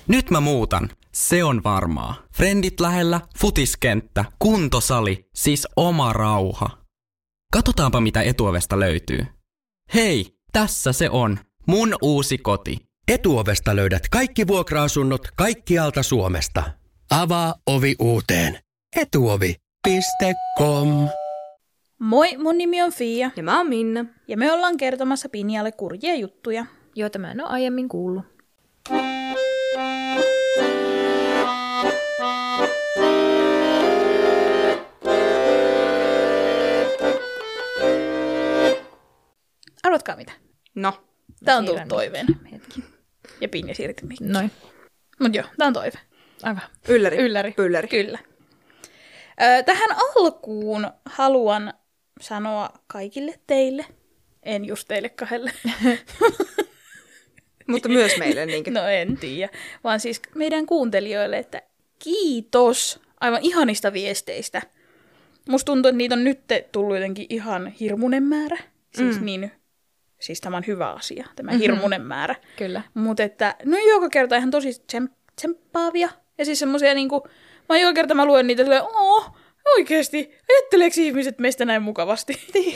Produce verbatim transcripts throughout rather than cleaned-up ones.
Nyt mä muutan. Se on varmaa. Frendit lähellä, futiskenttä, kuntosali, siis oma rauha. Katsotaanpa mitä Etuovesta löytyy. Hei, tässä se on. Mun uusi koti. Etuovesta löydät kaikki vuokra-asunnot kaikkialta Suomesta. Avaa ovi uuteen. etuovi piste com. Moi, mun nimi on Fia. Ja mä oon Minna. Ja me ollaan kertomassa Pinjalle kurjia juttuja, joita mä en oo aiemmin kuullut. Arvatkaa mitä? No. Tää on tullut toiveena. Hetki. Ja Pinja siirtyi mikkiin. Noin. Mut joo, tää on toive. Aivan. Ylläri. Ylläri. Ylläri. Kyllä. Ö, tähän alkuun haluan sanoa kaikille teille. En just teille kahdelle. Mutta myös meille niinkö? No en tiedä. Vaan siis meidän kuuntelijoille, että kiitos aivan ihanista viesteistä. Musta tuntuu, että niitä on nyt tullut jotenkin ihan hirmuinen määrä. Siis mm. niin, siis tämä on hyvä asia, tämä mm-hmm. hirmuinen määrä. Kyllä. Mutta että, no joka kerta ihan tosi tsem- tsemppaavia. Ja siis semmosia niinku, mä joka kerta mä luen niitä silleen, ooo, oikeesti, ajatteleeko ihmiset meistä näin mukavasti?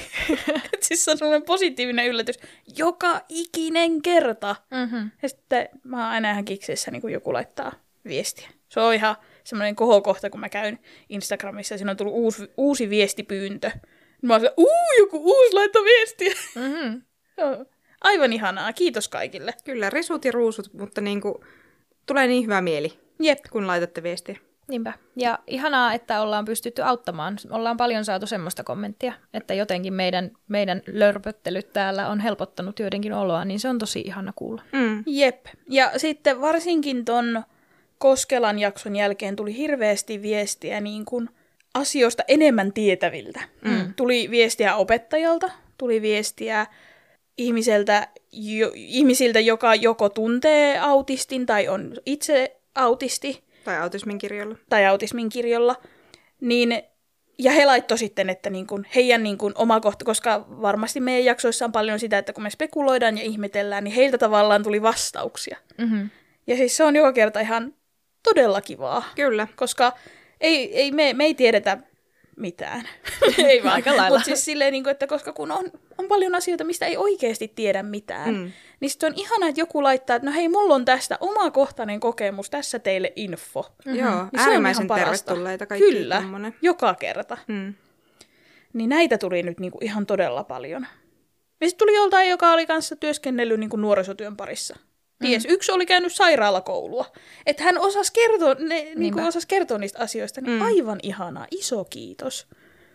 Et siis se on semmoinen positiivinen yllätys joka ikinen kerta. Mm-hmm. Ja sitten mä oon aina ihan kikseissä, niin kun joku laittaa viestiä. Se on ihan semmoinen kohokohta, kun mä käyn Instagramissa ja siinä on tullut uusi, uusi viestipyyntö. Mä oon se, uu, joku uusi laittaa viestiä. Mm-hmm. Aivan ihanaa, kiitos kaikille. Kyllä, risut ja ruusut, mutta niinku, tulee niin hyvä mieli, Jep. kun laitatte viestiä. Niinpä. Ja ihanaa, että ollaan pystytty auttamaan. Ollaan paljon saatu semmoista kommenttia, että jotenkin meidän, meidän lörpöttelyt täällä on helpottanut joidenkin oloa, niin se on tosi ihana kuulla. Mm. Jep. Ja sitten varsinkin ton Koskelan jakson jälkeen tuli hirveästi viestiä niin kuin asioista enemmän tietäviltä. Mm. Tuli viestiä opettajalta, tuli viestiä ihmiseltä, jo, ihmisiltä, joka joko tuntee autistin tai on itse autisti. Tai autismin kirjolla. Tai autismin kirjolla. Niin, ja he laittoi sitten, että niin kuin heidän niin kuin oma kohta, koska varmasti meidän jaksoissa on paljon sitä, että kun me spekuloidaan ja ihmetellään, niin heiltä tavallaan tuli vastauksia. Mm-hmm. Ja siis se on joka kerta ihan todella kivaa. Kyllä. Koska ei, ei, me, me ei tiedetä mitään. Ei vaan. Aika lailla. Mutta siis silleen, niin kuin, että koska kun on, on paljon asioita, mistä ei oikeasti tiedä mitään, mm. niin sitten on ihanaa, että joku laittaa, että no hei, mulla on tästä omakohtainen kokemus, tässä teille info. Mm-hmm. Joo, niin äärimmäisen tervetulleita kaikki. Kyllä, tommonen. Joka kerta. Mm. Niin näitä tuli nyt niinku ihan todella paljon. Ja sitten tuli joltain, joka oli kanssa työskennellyt niinku nuorisotyön parissa. Ties, mm. yksi oli käynyt sairaalakoulua. Että hän osasi kertoa, ne, niinku osasi kertoa niistä asioista. Niin mm. aivan ihanaa. Iso kiitos.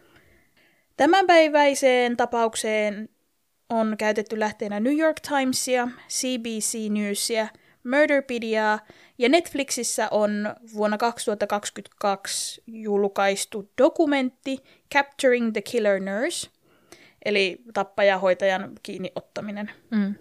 Tämänpäiväiseen tapaukseen on käytetty lähteenä New York Timesia, C B C Newsia, Murderpediaa ja Netflixissä on vuonna kaksituhattakaksikymmentäkaksi julkaistu dokumentti Capturing the Killer Nurse, eli tappajahoitajan kiinni ottaminen. Mm.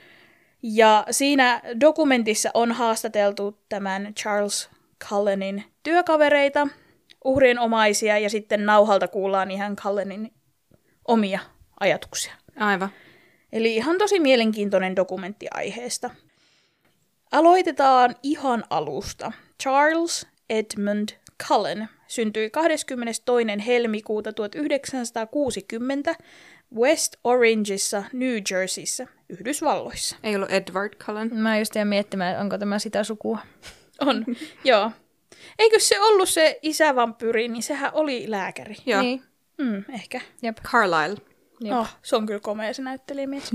Ja siinä dokumentissa on haastateltu tämän Charles Cullenin työkavereita, uhrien omaisia, ja sitten nauhalta kuullaan ihan Cullenin omia ajatuksia. Aivan. Eli ihan tosi mielenkiintoinen dokumentti aiheesta. Aloitetaan ihan alusta. Charles Edmund Cullen syntyi kahdeskymmenestoinen helmikuuta tuhatyhdeksänsataakuusikymmentä West Orangeissa, New Jerseyssä, Yhdysvalloissa. Ei ollut Edward Cullen. Mä just jäin miettimään, onko tämä sitä sukua. On, joo. Eikö se ollut se isävampyyri, niin sehän oli lääkäri. Joo. Niin. Mm, ehkä. Jep. Carlisle. Jep. Oh, se on kyllä komea se näyttelijämies.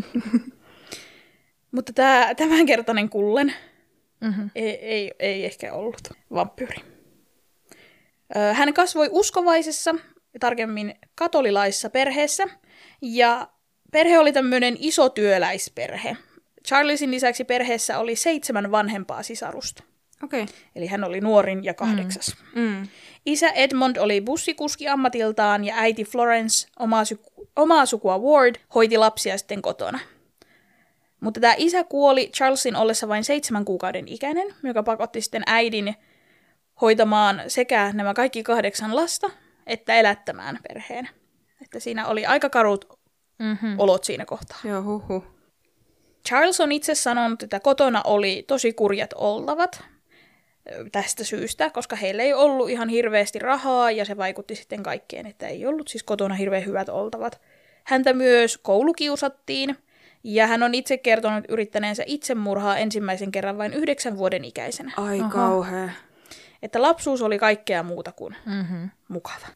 Mutta tämä tämänkertainen Cullen Mm-hmm. ei, ei, ei ehkä ollut vampyyri. Hän kasvoi uskovaisessa, tarkemmin katolilaisessa perheessä, ja perhe oli tämmöinen iso työläisperhe. Charlesin lisäksi perheessä oli seitsemän vanhempaa sisarusta. Okei. Okay. Eli hän oli nuorin ja kahdeksas. Mm. Mm. Isä Edmond oli bussikuski ammatiltaan ja äiti Florence, omaa, suku, omaa sukua Ward, hoiti lapsia sitten kotona. Mutta tämä isä kuoli Charlesin ollessa vain seitsemän kuukauden ikäinen, joka pakotti sitten äidin hoitamaan sekä nämä kaikki kahdeksan lasta, että elättämään perheen. Että siinä oli aika karut Mm-hmm. olot siinä kohtaa. Joo, huhu. Charles on itse sanonut, että kotona oli tosi kurjat oltavat. tästä syystä, koska heillä ei ollut ihan hirveästi rahaa ja se vaikutti sitten kaikkeen, että ei ollut siis kotona hirveän hyvät oltavat. Häntä myös koulukiusattiin ja hän on itse kertonut yrittäneensä itsemurhaa ensimmäisen kerran vain yhdeksän vuoden ikäisenä. Ai kauhea. Että lapsuus oli kaikkea muuta kuin Mm-hmm. mukava.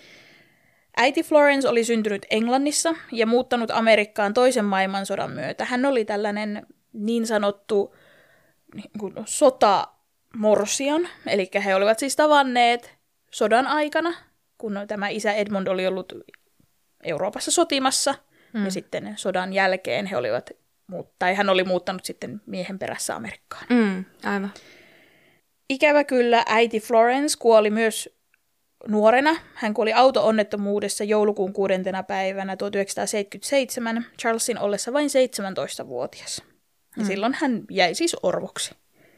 Äiti Florence oli syntynyt Englannissa ja muuttanut Amerikkaan toisen maailmansodan myötä. Hän oli tällainen niin sanottu niin kuin sotamorsian, eli he olivat siis tavanneet sodan aikana, kun tämä isä Edmund oli ollut Euroopassa sotimassa, mm. ja sitten sodan jälkeen he olivat, tai hän oli muuttanut sitten miehen perässä Amerikkaan. Mm, aivan. Ikävä kyllä äiti Florence kuoli myös nuorena. Hän kuoli auto-onnettomuudessa joulukuun kuudentena päivänä tuhatyhdeksänsataaseitsemänkymmentäseitsemän Charlesin ollessa vain seitsemäntoistavuotias. Ja mm. silloin hän jäi siis orvoksi.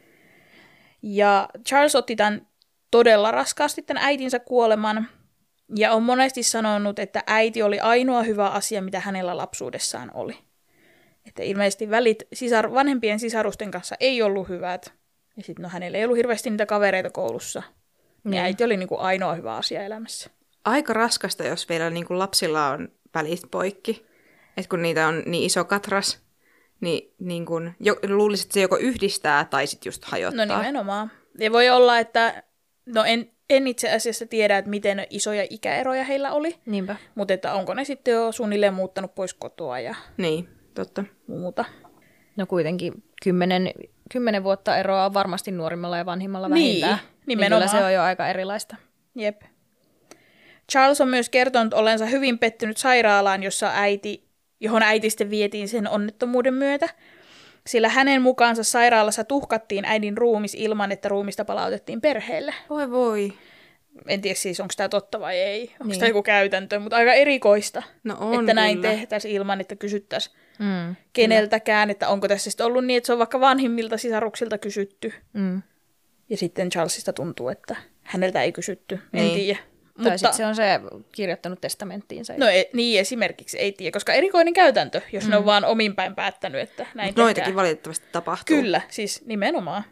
Ja Charles otti tämän todella raskaasti tämän äitinsä kuoleman. Ja on monesti sanonut, että äiti oli ainoa hyvä asia, mitä hänellä lapsuudessaan oli. Että ilmeisesti välit sisar- vanhempien sisarusten kanssa ei ollut hyvät. Ja sitten no, hänellä ei ollut hirveästi niitä kavereita koulussa. Niin. Ja äiti oli niin kuin ainoa hyvä asia elämässä. Aika raskasta, jos vielä niin kuin lapsilla on välit poikki. Et kun niitä on niin iso katras, niin, niin kuin, jo, luulisin, että se joko yhdistää tai sitten just hajottaa. No nimenomaan. Ja voi olla, että no en, en itse asiassa tiedä, että miten isoja ikäeroja heillä oli. Niinpä. Mutta että onko ne sitten jo suunnilleen muuttanut pois kotoa ja Niin, totta. muuta. No kuitenkin kymmenen, kymmenen vuotta eroa on varmasti nuorimmalla ja vanhimmalla Niin, vähintään. nimenomaan. Niin kyllä se on jo aika erilaista. Jep. Charles on myös kertonut ollensa hyvin pettynyt sairaalaan, jossa äiti, johon äiti sitten vietiin sen onnettomuuden myötä. Sillä hänen mukaansa sairaalassa tuhkattiin äidin ruumis ilman, että ruumista palautettiin perheelle. Voi voi. En tiedä siis, onko tämä totta vai ei. Onko Niin. tämä joku käytäntö, mutta aika erikoista, No on että näin kyllä. tehtäisiin ilman, että kysyttäisiin Mm. keneltäkään, että onko tässä sitten ollut niin, että se on vaikka vanhimmilta sisaruksilta kysytty. Mm. Ja sitten Charlesista tuntuu, että häneltä ei kysytty. En Niin. tiedä. Tai mutta sitten se on se kirjoittanut testamenttiinsa. No e, niin esimerkiksi ei tiedä, koska erikoinen käytäntö, jos mm. ne on vaan omin päin päättänyt, että näin Mut tehdään. noitakin valitettavasti tapahtuu. Kyllä, siis nimenomaan.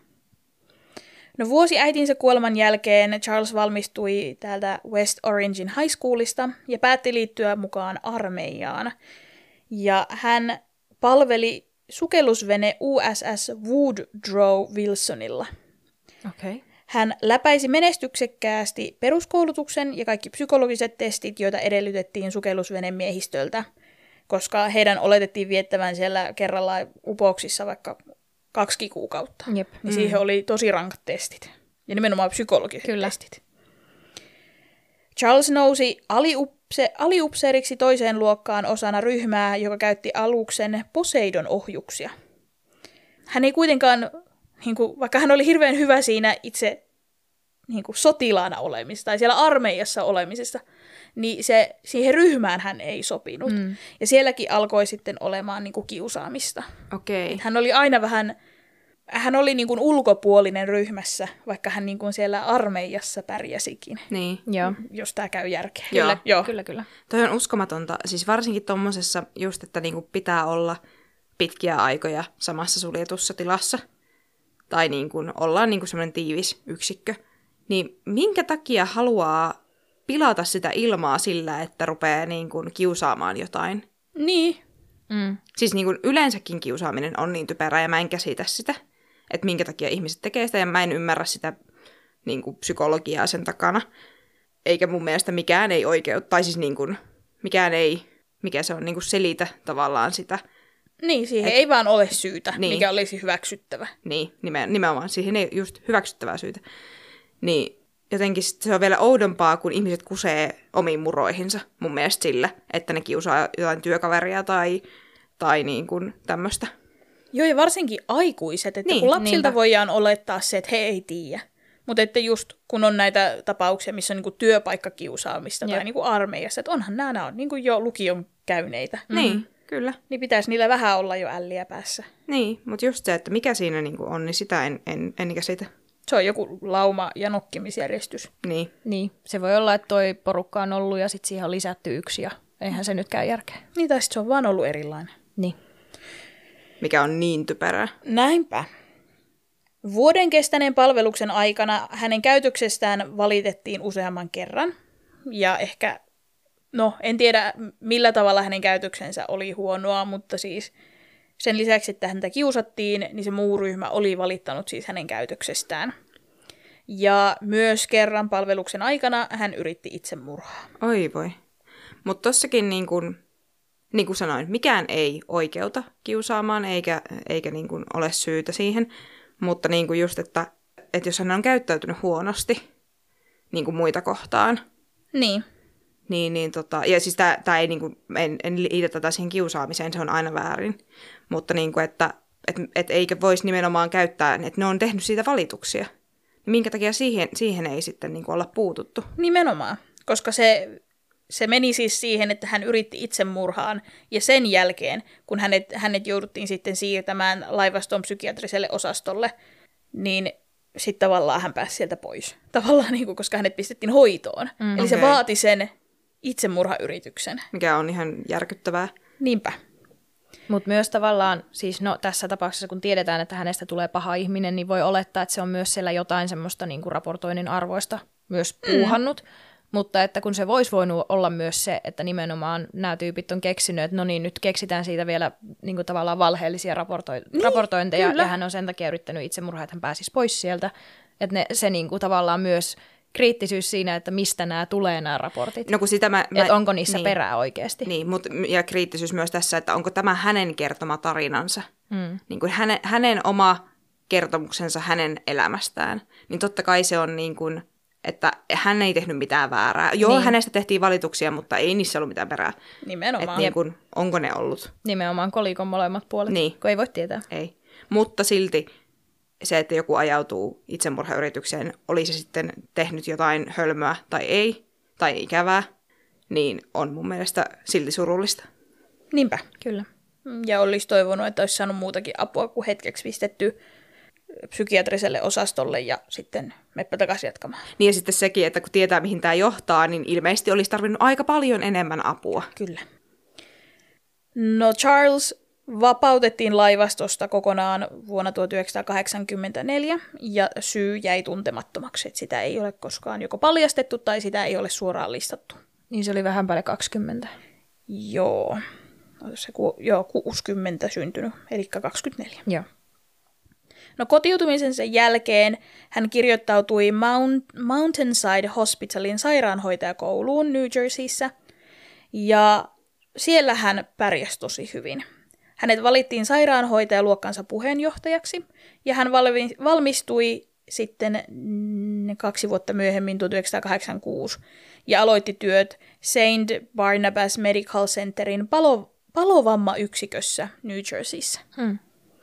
No vuosi äitinsä kuoleman jälkeen Charles valmistui täältä West Orangein High Schoolista ja päätti liittyä mukaan armeijaan. Ja hän palveli sukellusvene U S S Woodrow Wilsonilla. Okei. Okay. Hän läpäisi menestyksekkäästi peruskoulutuksen ja kaikki psykologiset testit, joita edellytettiin sukellusvenemiehistöltä, koska heidän oletettiin viettävän siellä kerralla upouksissa vaikka kaksi kuukautta. Jep. Niin siihen mm. oli tosi rankat testit. Ja nimenomaan psykologiset Kyllä. testit. Charles nousi aliupse- aliupseeriksi toiseen luokkaan osana ryhmää, joka käytti aluksen Poseidon ohjuksia. Hän ei kuitenkaan, niin kuin, vaikka hän oli hirveän hyvä siinä itse niin kuin sotilaana olemisesta tai siellä armeijassa olemisesta, niin se, siihen ryhmään hän ei sopinut. Mm. Ja sielläkin alkoi sitten olemaan niin kuin kiusaamista. Okei. Hän oli aina vähän, hän oli niin kuin ulkopuolinen ryhmässä, vaikka hän niin kuin siellä armeijassa pärjäsikin, Niin. Joo. jos tämä käy järkeä. Joo. Kyllä, joo. Kyllä, kyllä. Toi on uskomatonta. Siis varsinkin tommosessa just, että niinku pitää olla pitkiä aikoja samassa suljetussa tilassa. Tai niinku ollaan niinku semmoinen tiivis yksikkö. Niin minkä takia haluaa pilata sitä ilmaa sillä, että rupeaa niinku kiusaamaan jotain? Niin, Mm. Siis niinku yleensäkin kiusaaminen on niin typerää ja mä en käsitä sitä. Että minkä takia ihmiset tekee sitä ja mä en ymmärrä sitä niinku psykologiaa sen takana. Eikä mun mielestä mikään ei oikeut, tai siis niin kuin, mikään ei, mikä se on, niin kuin selitä tavallaan sitä. niin siihen Et- ei vaan ole syytä, Niin. mikä olisi hyväksyttävä. Niin, nimenomaan, siihen ei just hyväksyttävää syytä. Niin jotenkin sit se on vielä oudompaa, kun ihmiset kusee omiin muroihinsa mun mielestä sillä, että ne kiusaa jotain työkaveria tai, tai niin kuin tämmöistä. Joo, ja varsinkin aikuiset, että Niin, kun lapsilta niinpä. voidaan olettaa se, että he ei tiedä. Mutta että just kun on näitä tapauksia, missä on niinku työpaikkakiusaamista Jep. tai niinku armeijassa, että onhan nämä, nämä on niinku jo lukion käyneitä. Mm. Niin, kyllä. Niin pitäisi niillä vähän olla jo älliä päässä. Niin, mutta just se, että mikä siinä niin kuin on, niin sitä en, en, en käsitä. Se on joku lauma- ja nokkimisjärjestys. Niin, Niin, se voi olla, että toi porukka on ollut ja sitten siihen on lisätty yksi ja eihän se nyt käy järkeä. Niin, tai sit se on vaan ollut erilainen. Niin. mikä on niin typerää. Näinpä. Vuoden kestäneen palveluksen aikana hänen käytöksestään valitettiin useamman kerran. Ja ehkä, no en tiedä millä tavalla hänen käytöksensä oli huonoa, mutta siis sen lisäksi, että häntä kiusattiin, niin se muu ryhmä oli valittanut siis hänen käytöksestään. Ja myös kerran palveluksen aikana hän yritti itsemurhaa. Oi voi. Mutta tossakin niin kuin, niin kuin sanoin, mikään ei oikeuta kiusaamaan eikä, eikä niin kuin ole syytä siihen. Mutta niin kuin just, että, että jos hän on käyttäytynyt huonosti niin kuin muita kohtaan. Niin. Niin, niin tota, ja siis tää, tää ei niin kuin, en, en liitä tätä siihen kiusaamiseen, se on aina väärin. Mutta niin kuin, että et, et eikä voisi nimenomaan käyttää, että ne on tehnyt siitä valituksia. Minkä takia siihen, siihen ei sitten niin kuin olla puututtu? Nimenomaan, koska se, se meni siis siihen, että hän yritti itsemurhaan, ja sen jälkeen, kun hänet, hänet jouduttiin sitten siirtämään laivaston psykiatriselle osastolle, niin sitten tavallaan hän pääsi sieltä pois. Tavallaan, niin kuin, koska hänet pistettiin hoitoon. Mm, Eli okay. se vaati sen itsemurhayrityksen. Mikä on ihan järkyttävää. Niinpä. Mutta myös tavallaan, siis no tässä tapauksessa kun tiedetään, että hänestä tulee paha ihminen, niin voi olettaa, että se on myös siellä jotain semmoista niin kuin raportoinnin arvoista myös puuhannut. Mm. Mutta että kun se voisi voinut olla myös se, että nimenomaan nämä tyypit on keksinyt, että no niin, nyt keksitään siitä vielä niin kuin tavallaan valheellisia raportoi- niin, raportointeja, kyllä. Ja hän on sen takia yrittänyt itsemurhaa, että hän pääsisi pois sieltä. Että ne, se niin kuin tavallaan myös kriittisyys siinä, että mistä nämä tulee nämä raportit. No kun sitä mä, mä, että onko niissä niin, perää oikeasti. Niin, mut, ja kriittisyys myös tässä, että onko tämä hänen kertoma tarinansa. Mm. Niin kuin hänen, hänen oma kertomuksensa hänen elämästään. Niin totta kai se on niin kuin, että hän ei tehnyt mitään väärää. Joo, niin. Hänestä tehtiin valituksia, mutta ei niissä ollut mitään perää. Nimenomaan. Että niin kuin, onko ne ollut? Nimenomaan kolikon molemmat puolet, niin. Kun ei voi tietää. Ei, mutta silti se, että joku ajautuu itsemurhayritykseen, oli se sitten tehnyt jotain hölmöä tai ei, tai ikävää, niin on mun mielestä silti surullista. Niinpä. Kyllä. Ja olisi toivonut, että olisi saanut muutakin apua kuin hetkeksi pistetty psykiatriselle osastolle ja sitten meppä takaisin jatkamaan. Niin ja sitten sekin, että kun tietää mihin tämä johtaa, niin ilmeisesti olisi tarvinnut aika paljon enemmän apua. Kyllä. No Charles vapautettiin laivastosta kokonaan vuonna tuhatyhdeksänsataakahdeksankymmentäneljä ja syy jäi tuntemattomaksi, että sitä ei ole koskaan joko paljastettu tai sitä ei ole suoraan listattu. Niin se oli vähän päälle kaksikymmentä. Joo, se ku, joo kuusikymmentä syntynyt, eli kaksikymmentäneljä. Joo. No kotiutumisensa jälkeen hän kirjoittautui Mount, Mountainside Hospitalin sairaanhoitajakouluun New Jerseyssä ja siellä hän pärjäsi tosi hyvin. Hänet valittiin sairaanhoitajaluokkansa puheenjohtajaksi ja hän valmistui sitten kaksi vuotta myöhemmin tuhatyhdeksänsataakahdeksankymmentäkuusi ja aloitti työt Saint Barnabas Medical Centerin palo, palovammayksikössä New Jerseyssä. Hmm.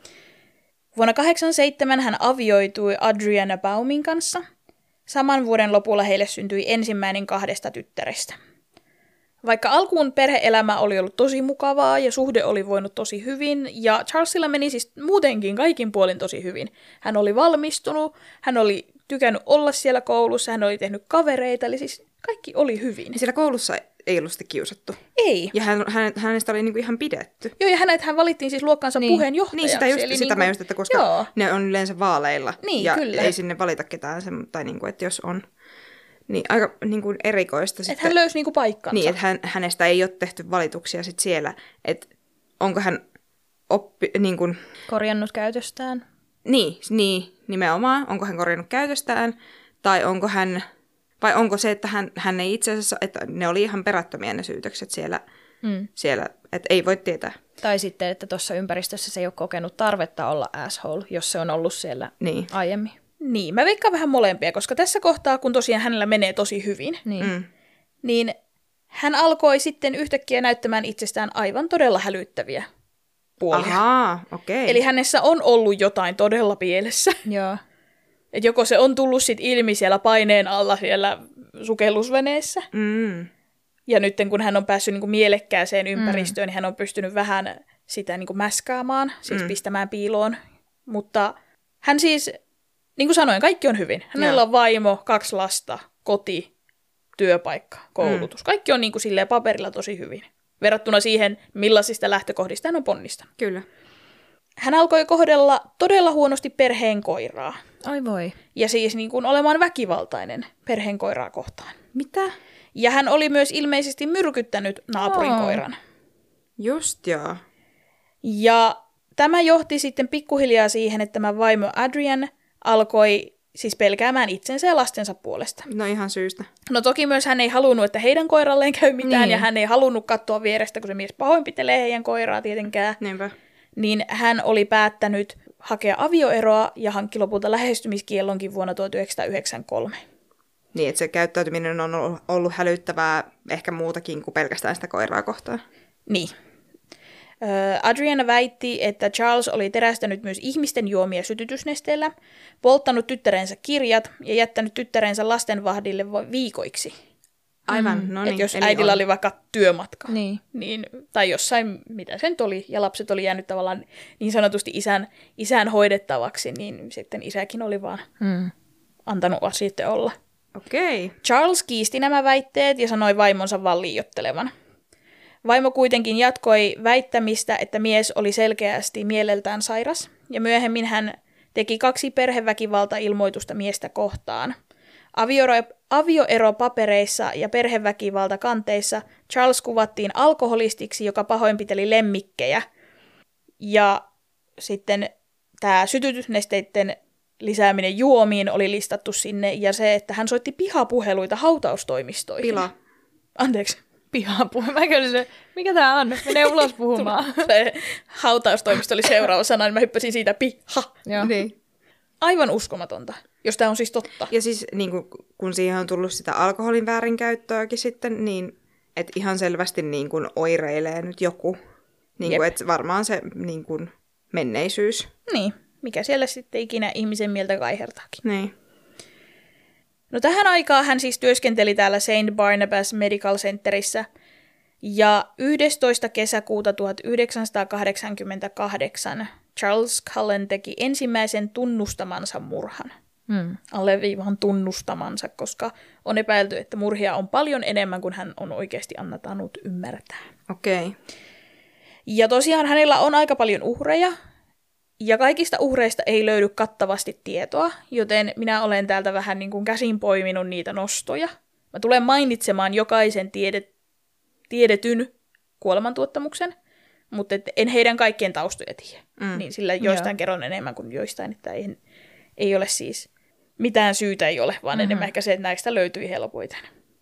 Vuonna tuhatyhdeksänsataakahdeksankymmentäseitsemän hän avioitui Adriana Baumin kanssa. Saman vuoden lopulla heille syntyi ensimmäinen kahdesta tyttärestä. Vaikka alkuun perhe-elämä oli ollut tosi mukavaa ja suhde oli voinut tosi hyvin, ja Charlesilla meni siis muutenkin kaikin puolin tosi hyvin. Hän oli valmistunut, hän oli tykännyt olla siellä koulussa, hän oli tehnyt kavereita, eli siis kaikki oli hyvin. Ja siellä koulussa ei ollut sitten kiusattu. Ei. Ja hän, hän, hänestä oli niinku ihan pidetty. Joo, ja hänet hän valittiin siis luokkansa niin. puheenjohtajaksi. Niin, sitä, just, eli sitä niinku, mä just, että koska joo. Ne on yleensä vaaleilla. Niin, ja kyllä. ei sinne valita ketään, se, tai niinku, että jos on. Niin aika niinku erikoista. Että hän löysi niinku paikkansa. Niin, että hän, hänestä ei ole tehty valituksia sit siellä. Että onko hän oppi, niin kuin, korjannut käytöstään. Niin, niin, nimenomaan. Onko hän korjannut käytöstään, tai onko hän, vai onko se, että hän, hän ei itse asiassa, että ne oli ihan perättömiä ne syytökset siellä, mm. siellä että ei voi tietää. Tai sitten, että tuossa ympäristössä se ei ole kokenut tarvetta olla asshole, jos se on ollut siellä niin. aiemmin. Niin, mä veikkaan vähän molempia, koska tässä kohtaa, kun tosiaan hänellä menee tosi hyvin, niin, mm. niin hän alkoi sitten yhtäkkiä näyttämään itsestään aivan todella hälyttäviä puolia. Ahaa, okei. Okay. Eli hänessä on ollut jotain todella pielessä. Joo. Et joko se on tullut sit ilmi siellä paineen alla siellä sukellusveneessä, mm. ja nyt kun hän on päässyt niinku mielekkääseen ympäristöön, mm. niin hän on pystynyt vähän sitä niinku mäskäämään, siis mm. pistämään piiloon. Mutta hän siis, niin kuin sanoin, kaikki on hyvin. Hänellä on vaimo, kaksi lasta, koti, työpaikka, koulutus. Mm. Kaikki on niinku silleen paperilla tosi hyvin. Verrattuna siihen, millaisista lähtökohdista hän on ponnistanut. Kyllä. hän alkoi kohdella todella huonosti perheen koiraa. Ai voi. Ja siis niin kuin olemaan väkivaltainen perheen koiraa kohtaan. Mitä? Ja hän oli myös ilmeisesti myrkyttänyt naapurin Oh. koiran. Just joo. Ja tämä johti sitten pikkuhiljaa siihen, että tämä vaimo Adrian alkoi siis pelkäämään itsensä ja lastensa puolesta. No ihan syystä. No toki myös hän ei halunnut, että heidän koiralleen käy mitään, Niin. ja hän ei halunnut katsoa vierestä, kun se mies pahoinpitelee heidän koiraa tietenkään. Niinpä. Niin hän oli päättänyt hakea avioeroa ja hankki lopulta lähestymiskiellonkin vuonna tuhatyhdeksänsataayhdeksänkymmentäkolme. Niin, että se käyttäytyminen on ollut- ollut hälyttävää ehkä muutakin kuin pelkästään sitä koiraa kohtaan. Niin. Ö, Adriana väitti, että Charles oli terästänyt myös ihmisten juomia sytytysnesteellä, polttanut tyttärensä kirjat ja jättänyt tyttärensä lastenvahdille voi- viikoiksi. Aivan, no niin. Et jos eli äidillä on. oli vaikka työmatka, Niin. niin, tai jossain, mitä se nyt oli, ja lapset oli jäänyt tavallaan niin sanotusti isän, isän hoidettavaksi, niin sitten isäkin oli vaan Mm. antanut asioiden olla. Okei. Charles kiisti nämä väitteet ja sanoi vaimonsa vaan liioittelevan. Vaimo kuitenkin jatkoi väittämistä, että mies oli selkeästi mieleltään sairas, ja myöhemmin hän teki kaksi perheväkivaltailmoitusta miestä kohtaan. Avioero- avioeropapereissa ja perheväkivaltakanteissa Charles kuvattiin alkoholistiksi, joka pahoinpiteli lemmikkejä. Ja sitten tämä sytytysnesteiden lisääminen juomiin oli listattu sinne, ja se, että hän soitti pihapuheluita hautaustoimistoihin. Pila. Anteeksi. Pihaan puhe. Mä käyn se, mikä tää on? Menee ulos puhumaan. Se hautaustoimisto oli seuraava sana, niin mä hyppäsin siitä piha. Joo. Niin. Aivan uskomatonta, jos tämä on siis totta. Ja siis niin kun, kun siihen on tullut sitä alkoholin väärinkäyttöäkin sitten, niin että ihan selvästi niin kun oireilee nyt joku. Niin kun, että varmaan se niin kun menneisyys. Niin, mikä siellä sitten ikinä ihmisen mieltä kaihertaakin. Niin. No tähän aikaan hän siis työskenteli täällä Saint Barnabas Medical Centerissä, ja yhdestoista kesäkuuta tuhatyhdeksänsataakahdeksankymmentäkahdeksan Charles Cullen teki ensimmäisen tunnustamansa murhan. Mm. Alleviivahan tunnustamansa, koska on epäilty, että murhia on paljon enemmän kuin hän on oikeasti annettanut ymmärtää. Okei. Ja tosiaan hänellä on aika paljon uhreja, ja kaikista uhreista ei löydy kattavasti tietoa, joten minä olen täältä vähän niin kuin käsin poiminut niitä nostoja. Mä tulen mainitsemaan jokaisen tiede, tiedetyn kuolemantuottamuksen, mutta et en heidän kaikkien taustoja tiedä. Mm. Niin sillä joistain Joo. kerron enemmän kuin joistain, että ei, ei ole siis mitään syytä ei ole, vaan mm-hmm. enemmän ehkä se, että näistä löytyi helpoiten.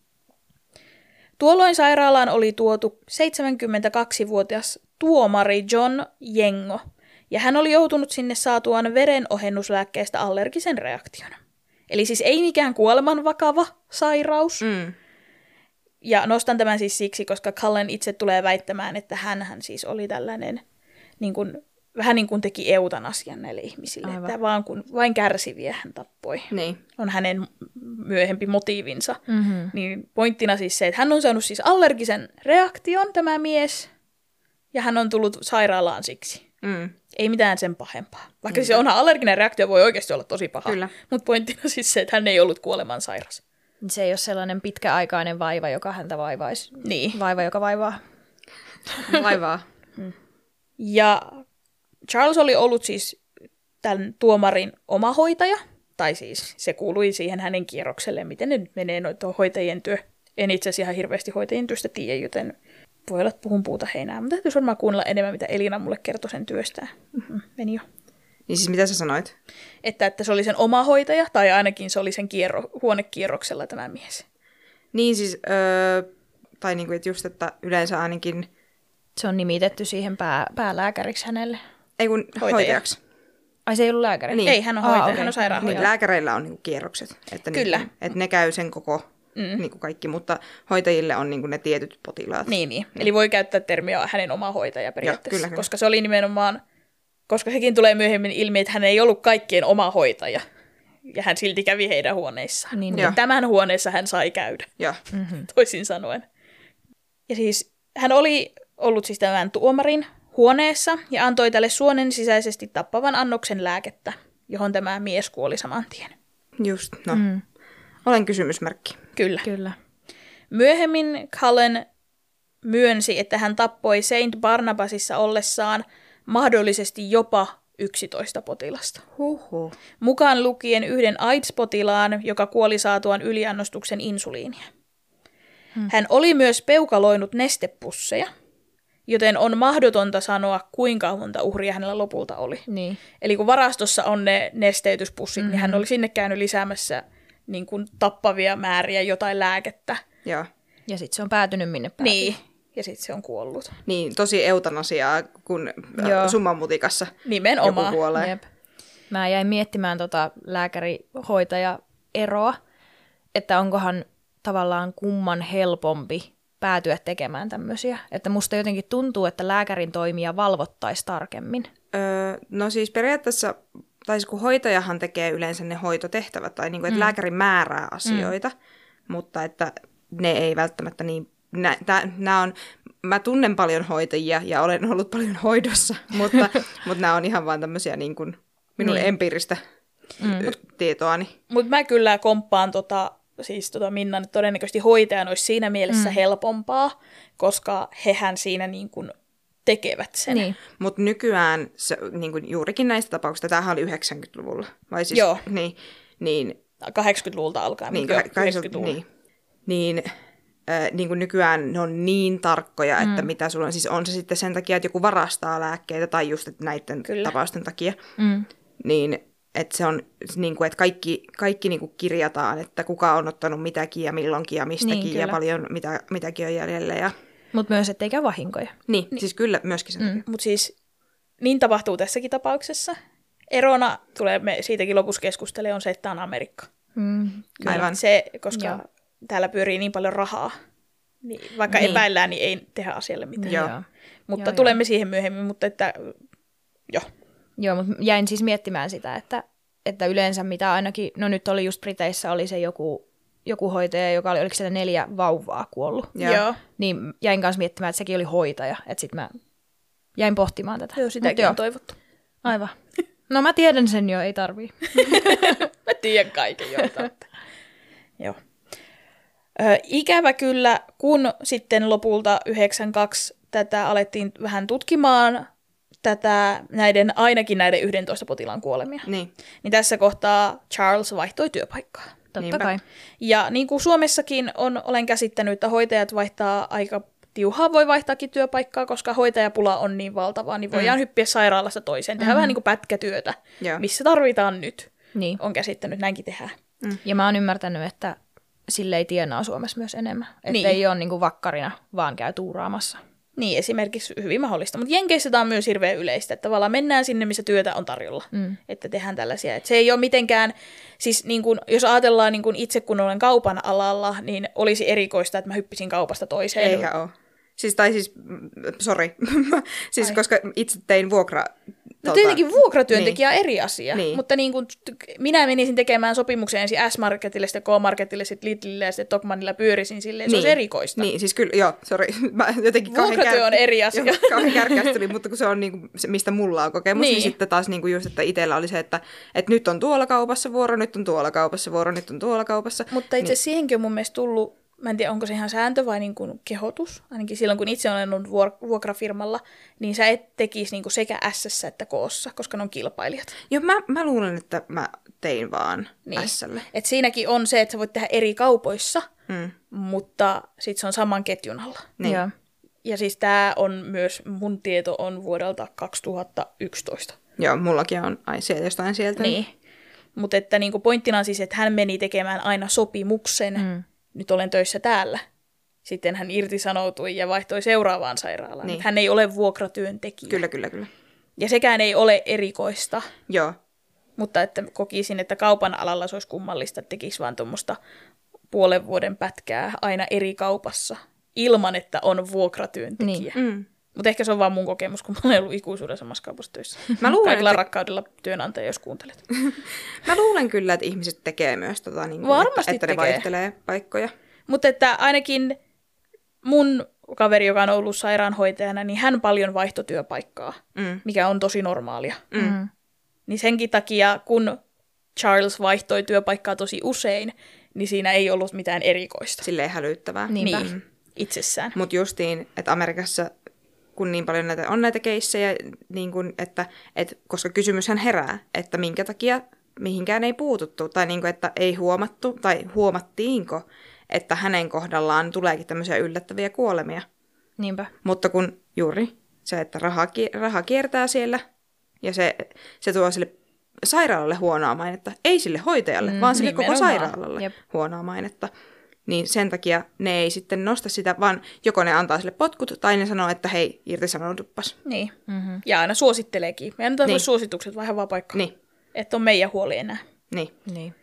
Tuolloin sairaalaan oli tuotu seitsemänkymmentäkaksivuotias tuomari John Jengo, ja hän oli joutunut sinne saatuaan verenohennuslääkkeestä allergisen reaktion. Eli siis ei mikään kuoleman vakava sairaus. Mm. Ja nostan tämän siis siksi, koska Cullen itse tulee väittämään, että hänhän siis oli tällainen, niin kuin, vähän niin kuin teki eutanasian näille ihmisille. Aivan. Että vaan kun vain kärsiviä hän tappoi. Niin. On hänen myöhempi motiivinsa. Mm-hmm. Niin pointtina siis se, että hän on saanut siis allergisen reaktion, tämä mies, ja hän on tullut sairaalaan siksi. Mm. Ei mitään sen pahempaa. Vaikka mm. siis onhan allerginen reaktio voi oikeasti olla tosi paha. Kyllä. Mutta pointtina siis se, että hän ei ollut kuolemansairas. Se ei ole sellainen pitkäaikainen vaiva, joka häntä vaivaisi. Niin. Vaiva, joka vaivaa. Vaivaa. Ja Charles oli ollut siis tämän tuomarin oma hoitaja, tai siis se kuului siihen hänen kierrokselleen, miten ne nyt menee noita hoitajien työ. En itse asiassa ihan hirveästi hoitajien työstä tiedä, joten voi olla, että puhun puuta heinää. Mutta täytyisi varmaan kuunnella enemmän, mitä Elina mulle kertoi sen työstään. Mm-hmm. Meni jo. Niin siis mitä sä sanoit? Että, että se oli sen oma hoitaja, tai ainakin se oli sen kierro, huonekierroksella tämä mies. Niin siis, öö, tai niinku, että just, että yleensä ainakin, Se on nimitetty siihen pää, päälääkäriksi hänelle. ei kun Hoitaja. hoitajaksi. Ai se ei ollut lääkäri? Niin. Ei, hän on Aa, hoitaja, okei. hän on sairaanhoitaja. Niin, lääkäreillä on niinku kierrokset. Että Kyllä. Niinku, että ne käy sen koko mm. niinku kaikki, mutta hoitajille on niinku ne tietyt potilaat. Niin, niin. Eli voi käyttää termiä hänen oma hoitaja periaatteessa, Joo, kyllä, kyllä. koska se oli nimenomaan, koska sekin tulee myöhemmin ilmi, että hän ei ollut kaikkien oma hoitaja, ja hän silti kävi heidän huoneissaan. Niin, Mutta niin. tämän huoneessa hän sai käydä, Joo. Mm-hmm. toisin sanoen. Ja siis hän oli ollut siis tämän tuomarin huoneessa ja antoi tälle suonen sisäisesti tappavan annoksen lääkettä, johon tämä mies kuoli saman tien. Just, no. Mm. Olen kysymysmerkki. Kyllä. Kyllä. Myöhemmin Cullen myönsi, että hän tappoi Saint Barnabasissa ollessaan mahdollisesti jopa yksitoista potilasta. Huhhuh. Mukaan lukien yhden AIDS-potilaan, joka kuoli saatuaan yliannostuksen insuliinia. Hmm. Hän oli myös peukaloinut nestepusseja, joten on mahdotonta sanoa, kuinka monta uhria hänellä lopulta oli. Niin. Eli kun varastossa on ne nesteytyspussit, mm-hmm. niin hän oli sinne käynyt lisäämässä niin kuin tappavia määriä jotain lääkettä. Joo. Ja sitten se on päätynyt minne päätyy. Niin, ja sitten se on kuollut. Niin, tosi eutanasiaa, kun Joo. summanmutikassa Nimenomaan. joku kuolee. Jep. Mä jäin miettimään tota lääkäri-hoitaja-eroa, että onkohan tavallaan kumman helpompi päätyä tekemään tämmöisiä. Että musta jotenkin tuntuu, että lääkärin toimia valvottaisiin tarkemmin. Öö, no siis periaatteessa, tai siis kun hoitajahan tekee yleensä ne hoitotehtävät, tai niin kuin, että mm. lääkäri määrää asioita, mm. mutta että ne ei välttämättä niin... Nä, tää, nää on, mä tunnen paljon hoitajia ja olen ollut paljon hoidossa, mutta, mutta nämä on ihan vaan tämmöisiä niin kuin minun niin. empiiristä mm. tietoani. Mutta mä kyllä komppaan tota, siis tota Minnan, että todennäköisesti hoitajan olisi siinä mielessä mm. helpompaa, koska hehän siinä niin kuin tekevät sen. Niin. Mutta nykyään se, niin kuin juurikin näistä tapauksista, tämähän oli yhdeksänkymmentäluvulla. Vai siis, Joo. Niin, niin, kahdeksankymmentäluvulta alkaen, niin, mutta yhdeksänkymmentäluvulla. Niin, niin, äh, niin kuin nykyään ne on niin tarkkoja, mm. että mitä sulla on. Siis on se sitten sen takia, että joku varastaa lääkkeitä tai just että näiden Kyllä. tapausten takia. Mm. Niin, että se on niin kuin, että kaikki, kaikki niin kuin kirjataan, että kuka on ottanut mitäkin ja milloinkin ja mistäkin niin, ja paljon mitä, mitäkin on jäljellä. Ja... Mutta myös, ettei käy vahinkoja. Niin, niin, siis kyllä myöskin sen mm. Mutta siis niin tapahtuu tässäkin tapauksessa. Erona, tulee me siitäkin lopussa keskustelee, on se, että tämä on Amerikka. Mm, Aivan. Se, koska Joo. täällä pyörii niin paljon rahaa. Niin, vaikka niin. epäillään, niin ei tehdä asialle mitään. Joo. Mutta Joo, tulemme jo. siihen myöhemmin, mutta että jo. Joo, mutta jäin siis miettimään sitä, että, että yleensä mitä ainakin, no nyt oli just Briteissä oli se joku, joku hoitaja, joka oli, oliko siellä neljä vauvaa kuollut. Joo. Niin jäin kanssa miettimään, että sekin oli hoitaja, että sit mä jäin pohtimaan tätä. Joo, sitäkin Mut on jo. toivottu. Aivan. No mä tiedän sen jo, ei tarvii. Mä tiedän kaiken jo. Joo. Ö, ikävä kyllä, kun sitten lopulta yhdeksänkymmentäkaksi tätä alettiin vähän tutkimaan, tätä näiden, ainakin näiden yhdentoista potilaan kuolemia, niin. niin tässä kohtaa Charles vaihtoi työpaikkaa. Totta Niinpä. kai. Ja niin kuin Suomessakin on, olen käsittänyt, että hoitajat vaihtaa aika tiuhaa, voi vaihtaakin työpaikkaa, koska hoitajapula on niin valtavaa, niin voidaan mm. hyppiä sairaalasta toiseen, tehdä mm-hmm. vähän niin kuin pätkätyötä, Joo. missä tarvitaan nyt. Niin. On käsittänyt, näinkin tehdään. Mm. Ja mä oon ymmärtänyt, että sille ei tienaa Suomessa myös enemmän. Että niin. ei ole niin kuin vakkarina, vaan käy tuuraamassa. Niin, esimerkiksi hyvin mahdollista. Mutta Jenkeissä tämä on myös hirveän yleistä, että tavallaan mennään sinne, missä työtä on tarjolla. Mm. Että tehdään tällaisia. Että se ei ole mitenkään, siis niin kun, jos ajatellaan niin kun itse kun olen kaupan alalla, niin olisi erikoista, että mä hyppisin kaupasta toiseen. Eihän ole. Siis, tai siis, sori, siis Ai. koska itse tein vuokra... No tietenkin vuokratyöntekijä niin. on eri asia, niin. mutta niin kun, minä menisin tekemään sopimuksen ensin S-Marketille, sitten K-Marketille, sitten Lidlille ja sitten Tokmanilla pyörisin silleen, niin. se olisi erikoista. Niin, siis kyllä, joo, sori. Vuokratyö kär... on eri asia. Joo, kauhean kärkästyi, mutta kun se on niin kuin, se, mistä mulla on kokemus, niin, niin sitten taas niin kuin just, että itsellä oli se, että, että nyt on tuolla kaupassa vuoro, nyt on tuolla kaupassa vuoro, nyt on tuolla kaupassa. Mutta itse niin. siihenkin on mun mielestä tullut... Mä en tiedä, onko se ihan sääntö vai niin kuin kehotus. Ainakin silloin, kun itse olen ollut vuokrafirmalla, niin sä et tekisi niin kuin sekä S:ssä että K:ssa, koska ne on kilpailijat. Joo, mä, mä luulen, että mä tein vaan niin. S:lle. Et siinäkin on se, että sä voit tehdä eri kaupoissa, mm. mutta sit se on saman ketjun alla. Niin. Ja. ja siis tää on myös, mun tieto on vuodelta kaksituhattayksitoista. Joo, mullakin on ai, sieltä, jostain sieltä. Niin. Mutta että niin kuin pointtina on siis, että hän meni tekemään aina sopimuksen, mm. nyt olen töissä täällä. Sitten hän irtisanoutui ja vaihtoi seuraavaan sairaalaan. Niin. Hän ei ole vuokratyöntekijä. Kyllä, kyllä, kyllä. Ja sekään ei ole erikoista. Joo. Mutta että kokisin, että kaupan alalla se olisi kummallista, että tekisi vaan tuommoista puolen vuoden pätkää aina eri kaupassa, ilman että on vuokratyöntekijä. Niin. Mm. Mutta ehkä se on vaan mun kokemus, kun mä olen ollut ikuisuuden samassa kaupassa töissä. Mä luulen, Kaikilla että... rakkaudella työnantaja, jos kuuntelet. Mä luulen kyllä, että ihmiset tekee myös tota, niin kuin, Varmasti että, että ne vaihtelee paikkoja. Mutta että ainakin mun kaveri, joka on ollut sairaanhoitajana, niin hän paljon vaihtoi työpaikkaa, mm. mikä on tosi normaalia. Mm. Niin senkin takia, kun Charles vaihtoi työpaikkaa tosi usein, niin siinä ei ollut mitään erikoista. Silleen hälyttävää. Niin, itsessään. Mutta justiin, että Amerikassa kun niin paljon näitä, on näitä keissejä, niin kuin, että, että, koska kysymyshän herää, että minkä takia mihinkään ei puututtu, tai niin kuin, että ei huomattu, tai huomattiinko, että hänen kohdallaan tuleekin tämmöisiä yllättäviä kuolemia. Niinpä. Mutta kun juuri se, että raha, raha kiertää siellä, ja se, se tuo sille sairaalalle huonoa mainetta, ei sille hoitajalle, mm, vaan sille koko sairaalalle Jep. huonoa mainetta, niin sen takia ne ei sitten nosta sitä, vaan joko ne antaa sille potkut, tai ne sanoo, että hei, irtisanoudupas. Niin, mm-hmm. ja aina suositteleekin. Me annetaan niin. suositukset vähän vaan paikkaan. Niin. Että on meidän huoli enää. Niin. niin.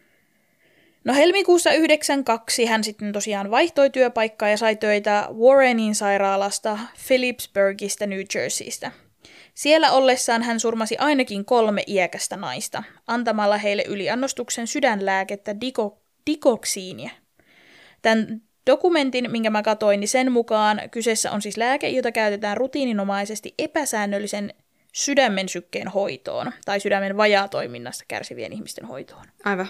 No helmikuussa yhdeksänkymmentäkaksi hän sitten tosiaan vaihtoi työpaikkaa ja sai töitä Warrenin sairaalasta Phillipsburgista New Jerseystä. Siellä ollessaan hän surmasi ainakin kolme iäkästä naista, antamalla heille yliannostuksen sydänlääkettä diko- dikoksiinia. Tämän dokumentin, minkä mä katsoin, niin sen mukaan kyseessä on siis lääke, jota käytetään rutiininomaisesti epäsäännöllisen sydämen sykkeen hoitoon tai sydämen vajaatoiminnasta kärsivien ihmisten hoitoon. Aivan.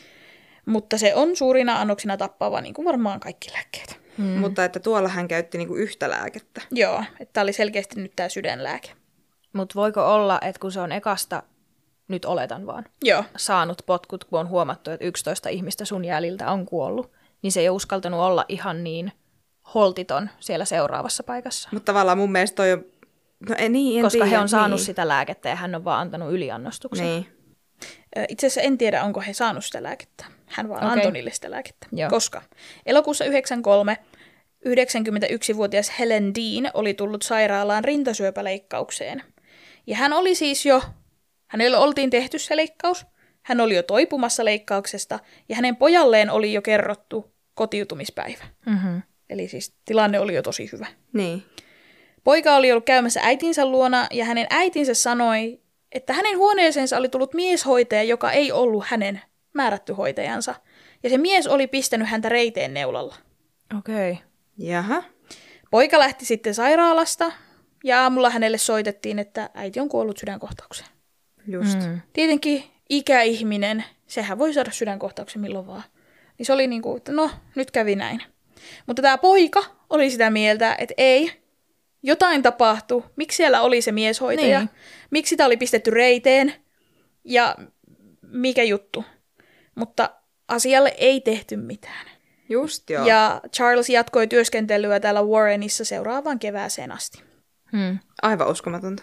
Mutta se on suurina annoksina tappava, niin kuin varmaan kaikki lääkkeet. Hmm. Mutta että tuolla hän käytti niinku yhtä lääkettä. Joo, että tämä oli selkeästi nyt tämä sydänlääke. Mutta voiko olla, että kun se on ekasta, nyt oletan vaan, Joo. saanut potkut, kun on huomattu, että yksitoista ihmistä sun jäljiltä on kuollut, niin se ei ole uskaltanut olla ihan niin holtiton siellä seuraavassa paikassa. Mutta tavallaan mun mielestä toi on... No, ei, niin, en Koska tiedä, he on saanut niin. sitä lääkettä ja hän on vaan antanut yliannostuksen. Niin. Itse asiassa en tiedä, onko he saanut sitä lääkettä. Hän vaan okay. antoi niille sitä lääkettä. Joo. Koska elokuussa yhdeksänkymmentäkolme yhdeksänkymmentäyksivuotias Helen Dean oli tullut sairaalaan rintasyöpäleikkaukseen. Ja hän oli siis jo, hänelle oltiin tehty se leikkaus, hän oli jo toipumassa leikkauksesta ja hänen pojalleen oli jo kerrottu kotiutumispäivä. Mm-hmm. Eli siis tilanne oli jo tosi hyvä. Niin. Poika oli ollut käymässä äitinsä luona ja hänen äitinsä sanoi, että hänen huoneeseensa oli tullut mieshoitaja, joka ei ollut hänen määrätty hoitajansa. Ja se mies oli pistänyt häntä reiteen neulalla. Okei. Okay. Jaha. Poika lähti sitten sairaalasta ja aamulla hänelle soitettiin, että äiti on kuollut sydänkohtaukseen. Just. Mm. Tietenkin ikäihminen, sehän voi saada sydänkohtauksen milloin vaan. Niin se oli niin kuin, että no, nyt kävi näin. Mutta tämä poika oli sitä mieltä, että ei, jotain tapahtui. Miksi siellä oli se mieshoitaja? Niin. Miksi sitä oli pistetty reiteen? Ja mikä juttu? Mutta asialle ei tehty mitään. Just joo. Ja Charles jatkoi työskentelyä täällä Warrenissa seuraavaan kevääseen asti. Hmm. Aivan uskomatonta.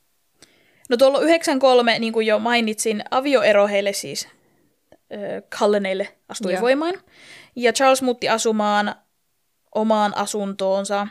No tuolla yhdeksänkymmentäkolme, niin kuin jo mainitsin, avioero heille siis äh, Culleneille astui Joo. voimaan. Ja Charles muutti asumaan omaan asuntoonsa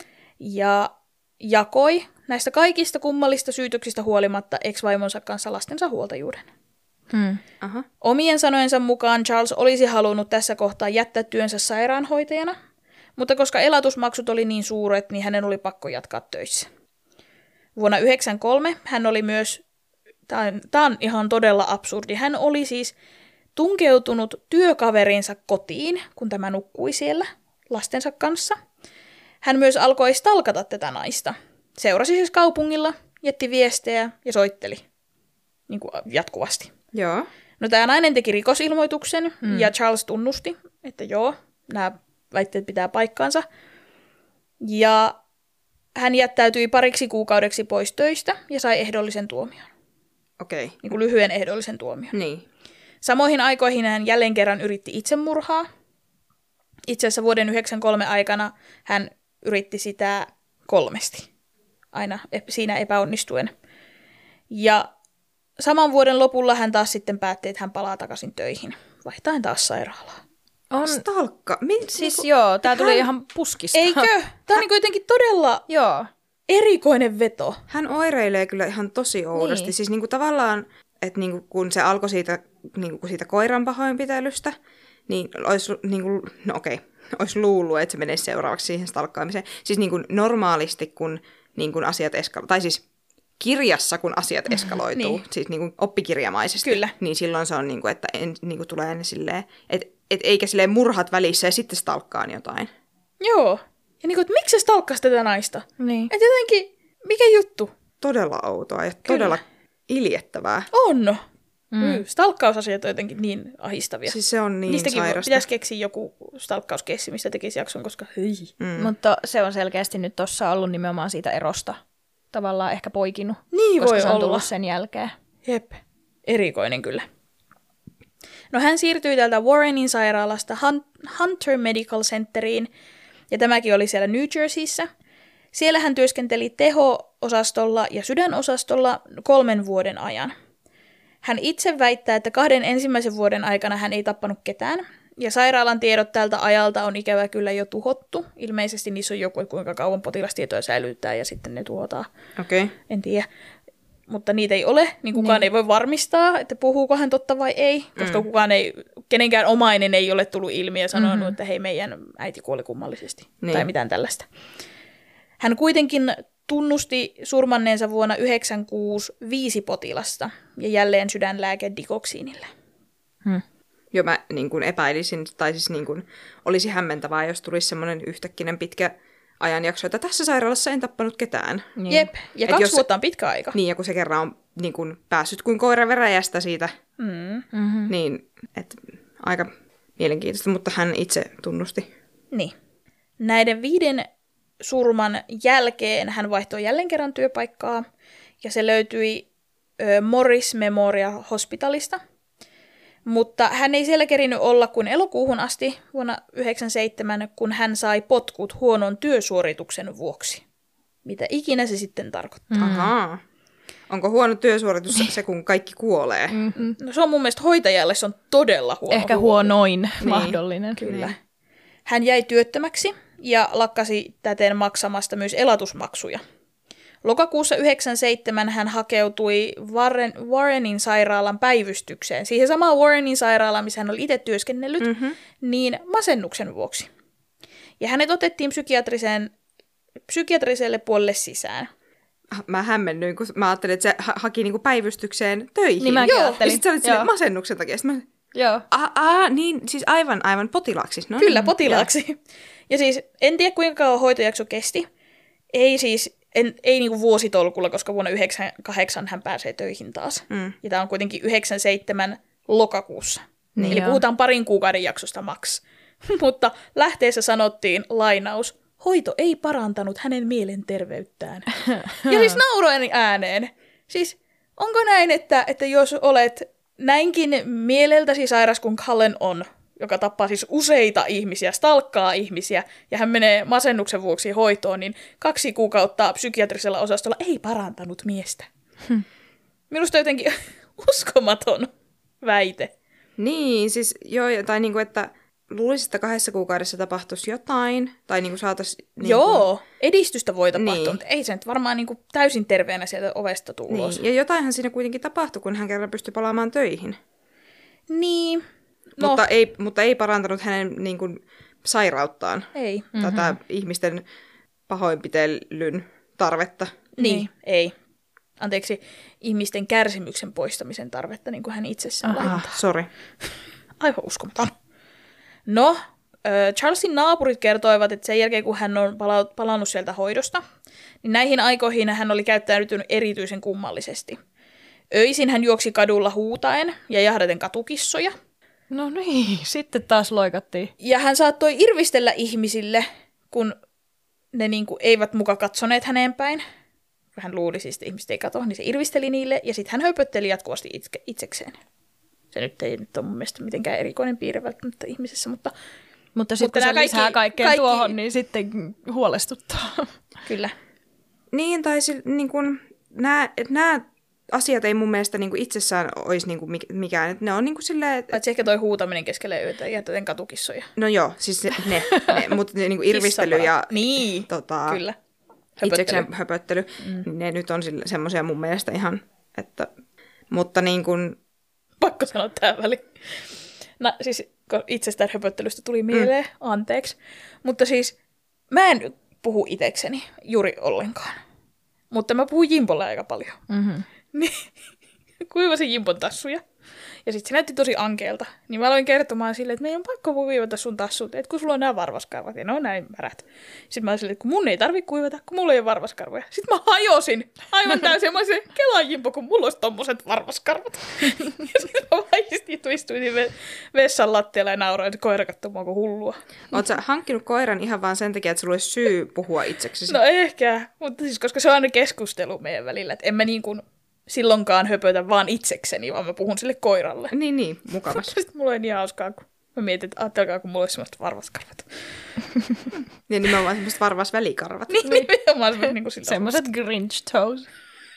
ja jakoi näistä kaikista kummallista syytöksistä huolimatta ex-vaimonsa kanssa lastensa huoltajuuden. Hmm. Aha. Omien sanojensa mukaan Charles olisi halunnut tässä kohtaa jättää työnsä sairaanhoitajana, mutta koska elatusmaksut oli niin suuret, niin hänen oli pakko jatkaa töissä. Vuonna yhdeksänkymmentäkolme hän oli myös, tämä on ihan todella absurdi, hän oli siis tunkeutunut työkaverinsa kotiin, kun tämä nukkui siellä lastensa kanssa. Hän myös alkoi stalkata tätä naista. Seurasi siis kaupungilla, jätti viestejä ja soitteli niin kuin jatkuvasti. Joo. No tämä nainen teki rikosilmoituksen mm. ja Charles tunnusti, että joo, nämä väitteet pitää paikkaansa. Ja hän jättäytyi pariksi kuukaudeksi pois töistä ja sai ehdollisen tuomion. Okei. Okay. Niin kuin lyhyen ehdollisen tuomion. Niin. Samoihin aikoihin hän jälleen kerran yritti itsemurhaa. Itse asiassa vuoden yhdeksänkymmentäkolme aikana hän yritti sitä kolmesti. Aina siinä epäonnistuen. Ja saman vuoden lopulla hän taas sitten päätti, että hän palaa takaisin töihin, vaihtaen taas sairaalaa. On... Stalkka? Min... Siis niinku... joo, tää tuli hän... ihan puskista. Eikö? Tämä on niin jotenkin todella Joo. erikoinen veto. Hän oireilee kyllä ihan tosi oudosti. Niin. Siis niinku tavallaan, että niinku kun se alkoi siitä, niinku siitä koiran pahoinpitelystä, niin olisi, niinku, no okei, olisi luullut, että se menee seuraavaksi siihen stalkkaamiseen. Siis niinku normaalisti, kun niinku asiat eskaloituu, tai siis kirjassa, kun asiat eskaloituu, niin. siis niinku oppikirjamaisesti, Kyllä. niin silloin se on, niinku, että en, niinku tulee ennen silleen, että et eikä silleen murhat välissä ja sitten stalkkaan jotain. Joo. Ja niin kuin, että miksi se stalkkasi tätä naista? Niin. Että jotenkin, mikä juttu? Todella outoa ja Kyllä. todella iljettävää. On. Mm. Stalkkausasiat on jotenkin niin ahistavia. Siis se on niin Niistäkin sairasta. pitäisi keksiä joku stalkkauskessi, mistä tekisi jakson, koska hyi. Mm. Mutta se on selkeästi nyt tuossa ollut nimenomaan siitä erosta tavallaan ehkä poikinut. Niin koska voi se on olla. tullut sen jälkeen. Jep, erikoinen kyllä. No hän siirtyi täältä Warrenin sairaalasta Hunter Medical Centeriin, ja tämäkin oli siellä New Jerseyssä. Siellä hän työskenteli teho-osastolla ja sydänosastolla kolmen vuoden ajan. Hän itse väittää, että kahden ensimmäisen vuoden aikana hän ei tappanut ketään, ja sairaalan tiedot tältä ajalta on ikävä kyllä jo tuhottu. Ilmeisesti niissä on joku, kuinka kauan potilastietoja säilyttää, ja sitten ne tuhotaan. Okei. Okay. En tiedä. Mutta niitä ei ole, niin kukaan niin. ei voi varmistaa, että puhuuko hän totta vai ei, koska mm. kukaan ei, kenenkään omainen ei ole tullut ilmi ja sanonut, mm-hmm. että hei, meidän äiti kuoli kummallisesti, niin. tai mitään tällaista. Hän kuitenkin tunnusti surmanneensa vuonna yhdeksänkymmentäkuusi viisi potilasta ja jälleen sydänlääke dikoksiinille. Hmm. Jo mä niin kuin epäilisin, tai siis niin kuin, olisi hämmentävää, jos tulisi semmoinen yhtäkkinen pitkä ajanjakso, että tässä sairaalassa en tappanut ketään. Niin. Jep, ja Et kaksi jos, vuotta on pitkä aika. Niin, ja kun se kerran on niin kuin, päässyt kuin koira veräjästä siitä, Mm. Mm-hmm. niin et, aika mielenkiintoista, mutta hän itse tunnusti. Niin. Näiden viiden surman jälkeen hän vaihtoi jälleen kerran työpaikkaa, ja se löytyi ö, Morris Memorial Hospitalista. Mutta hän ei siellä kerinyt olla kuin elokuuhun asti vuonna yhdeksänkymmentäseitsemän, kun hän sai potkut huonon työsuorituksen vuoksi. Mitä ikinä se sitten tarkoittaa. Mm. Ahaa. Onko huono työsuoritus se, kun kaikki kuolee? Mm-hmm. No se on mun mielestä hoitajalle se on todella huono. Ehkä huonoin niin. mahdollinen. Kyllä. Niin. Hän jäi työttömäksi ja lakkasi täten maksamasta myös elatusmaksuja. Lokakuussa yhdeksänkymmentäseitsemän hän hakeutui Warren, Warrenin sairaalan päivystykseen, siihen samaan Warrenin sairaalaan, missä hän oli itse työskennellyt, mm-hmm. niin masennuksen vuoksi. Ja hänet otettiin psykiatriseen, psykiatriselle puolelle sisään. Mä hämmennyin, kun mä ajattelin, että se ha- haki niinku päivystykseen töihin. Niin mäkin Joo, ajattelin. ja sitten sä olit silleen masennuksen takia. Sitten mä... Joo. Aa, aa, niin, siis aivan, aivan potilaaksi. No, Kyllä, niin, potilaaksi. Ja. ja siis en tiedä, kuinka kauan hoitojakso kesti. Ei siis, en, ei niinku vuositolkulla, koska vuonna yhdeksänkymmentäkahdeksan hän pääsee töihin taas. Mm. Ja tämä on kuitenkin yhdeksänkymmentäseitsemän lokakuussa. Niin Eli joo. puhutaan parin kuukauden jaksosta maks. Mutta lähteessä sanottiin, lainaus, hoito ei parantanut hänen mielenterveyttään. Ja siis nauroin ääneen. Siis onko näin, että, että jos olet näinkin mieleltäsi sairas kuin Cullen on, joka tappaa siis useita ihmisiä, stalkkaa ihmisiä, ja hän menee masennuksen vuoksi hoitoon, niin kaksi kuukautta psykiatrisella osastolla ei parantanut miestä. Hm. Minusta jotenkin uskomaton väite. Niin, siis joo, tai niinku, että luulisin, että kahdessa kuukaudessa tapahtuisi jotain, tai niinku saataisiin... Niinku... Joo, edistystä voi tapahtua, niin. mutta ei se nyt varmaan niinku täysin terveenä sieltä ovesta tule niin. ulos. Ja jotainhan siinä kuitenkin tapahtui, kun hän kerran pystyi palaamaan töihin. Niin. No. Mutta, ei, mutta ei parantanut hänen niin kuin, sairauttaan. Ei. Tätä Mm-hmm. ihmisten pahoinpitelyn tarvetta. Niin, niin, ei. Anteeksi, ihmisten kärsimyksen poistamisen tarvetta, niin kuin hän itsessään Aha, laittaa. sori. Aivan uskomaton. No, Charlesin naapurit kertoivat, että sen jälkeen kun hän on pala- palannut sieltä hoidosta, niin näihin aikoihin hän oli käyttäytynyt erityisen kummallisesti. Öisin hän juoksi kadulla huutaen ja jahdaten katukissoja. No niin, sitten taas loikattiin. Ja hän saattoi irvistellä ihmisille, kun ne niinku eivät muka katsoneet häneen päin. Hän luuli siis, että ihmiset ei katso, niin se irvisteli niille. Ja sitten hän höpötteli jatkuvasti itse- itsekseen. Se nyt ei nyt ole mun mielestä mitenkään erikoinen piirre välttämättä ihmisessä, mutta... Mutta sitten kun se kaikki, lisää kaikkeen kaikki... tuohon, niin sitten huolestuttaa. Kyllä. Niin, tai si- niin kuin, nämä, nämä asiat ei mun mielestä niin kuin itsessään olisi niin kuin mikään. Että ne on niin kuin silleen... Että... Paitsi ehkä toi huutaminen keskelle yötä ja täten katukissoja. No joo, siis ne, ne, ne mutta ne, niin kuin irvistely ja... Niin, tota, kyllä. Höpöttely. Itsekseen höpöttely. Mm. Ne nyt on semmoisia mun mielestä ihan, että... Mutta niin kuin... Pakko sanoa tähän väliin. No siis itsestään höpöttelystä tuli mieleen, mm. anteeksi. Mutta siis mä en puhu itsekseni juuri ollenkaan. Mutta mä puhun Jimpolle aika paljon. Mm-hmm. Niin kuivasin Jimpon tassuja. Ja sitten se näytti tosi ankeelta. Niin mä aloin kertomaan silleen, että meidän on pakko kuivata sun tassut, että kun sulla on nämä varvaskarvat ja ne on näin märät. Sitten mä olin silleen, että kun mun ei tarvitse kuivata, kun mulla ei ole varvaskarvoja. Sitten mä hajosin aivan täysin. Mä olisin kelaajimpo, kun mulla olisi tommoset varvaskarvat. Ja sitten mä vaihisesti istuin vessan lattialla ja nauroin, että koira katsoi mua kuin hullua. Oot sä hankkinut koiran ihan vaan sen takia, että sulla olisi syy puhua itseksesi? No ehkä, mutta siis koska se on aina keskustelu meidän välillä, että en mä niin kuin silloinkaan höpötä vaan itsekseni, vaan mä puhun sille koiralle. Niin, niin, mukavasti. Sitten mulla ei niin hauskaa, kun mä mietin, että ajattelkaa, kun mulla olisi semmoiset varvaskarvat. Ja nimenomaan semmoiset varvasvälikarvat. Niin, nimenomaan semmoiset niin kuin sillä Semmoiset Grinch toes.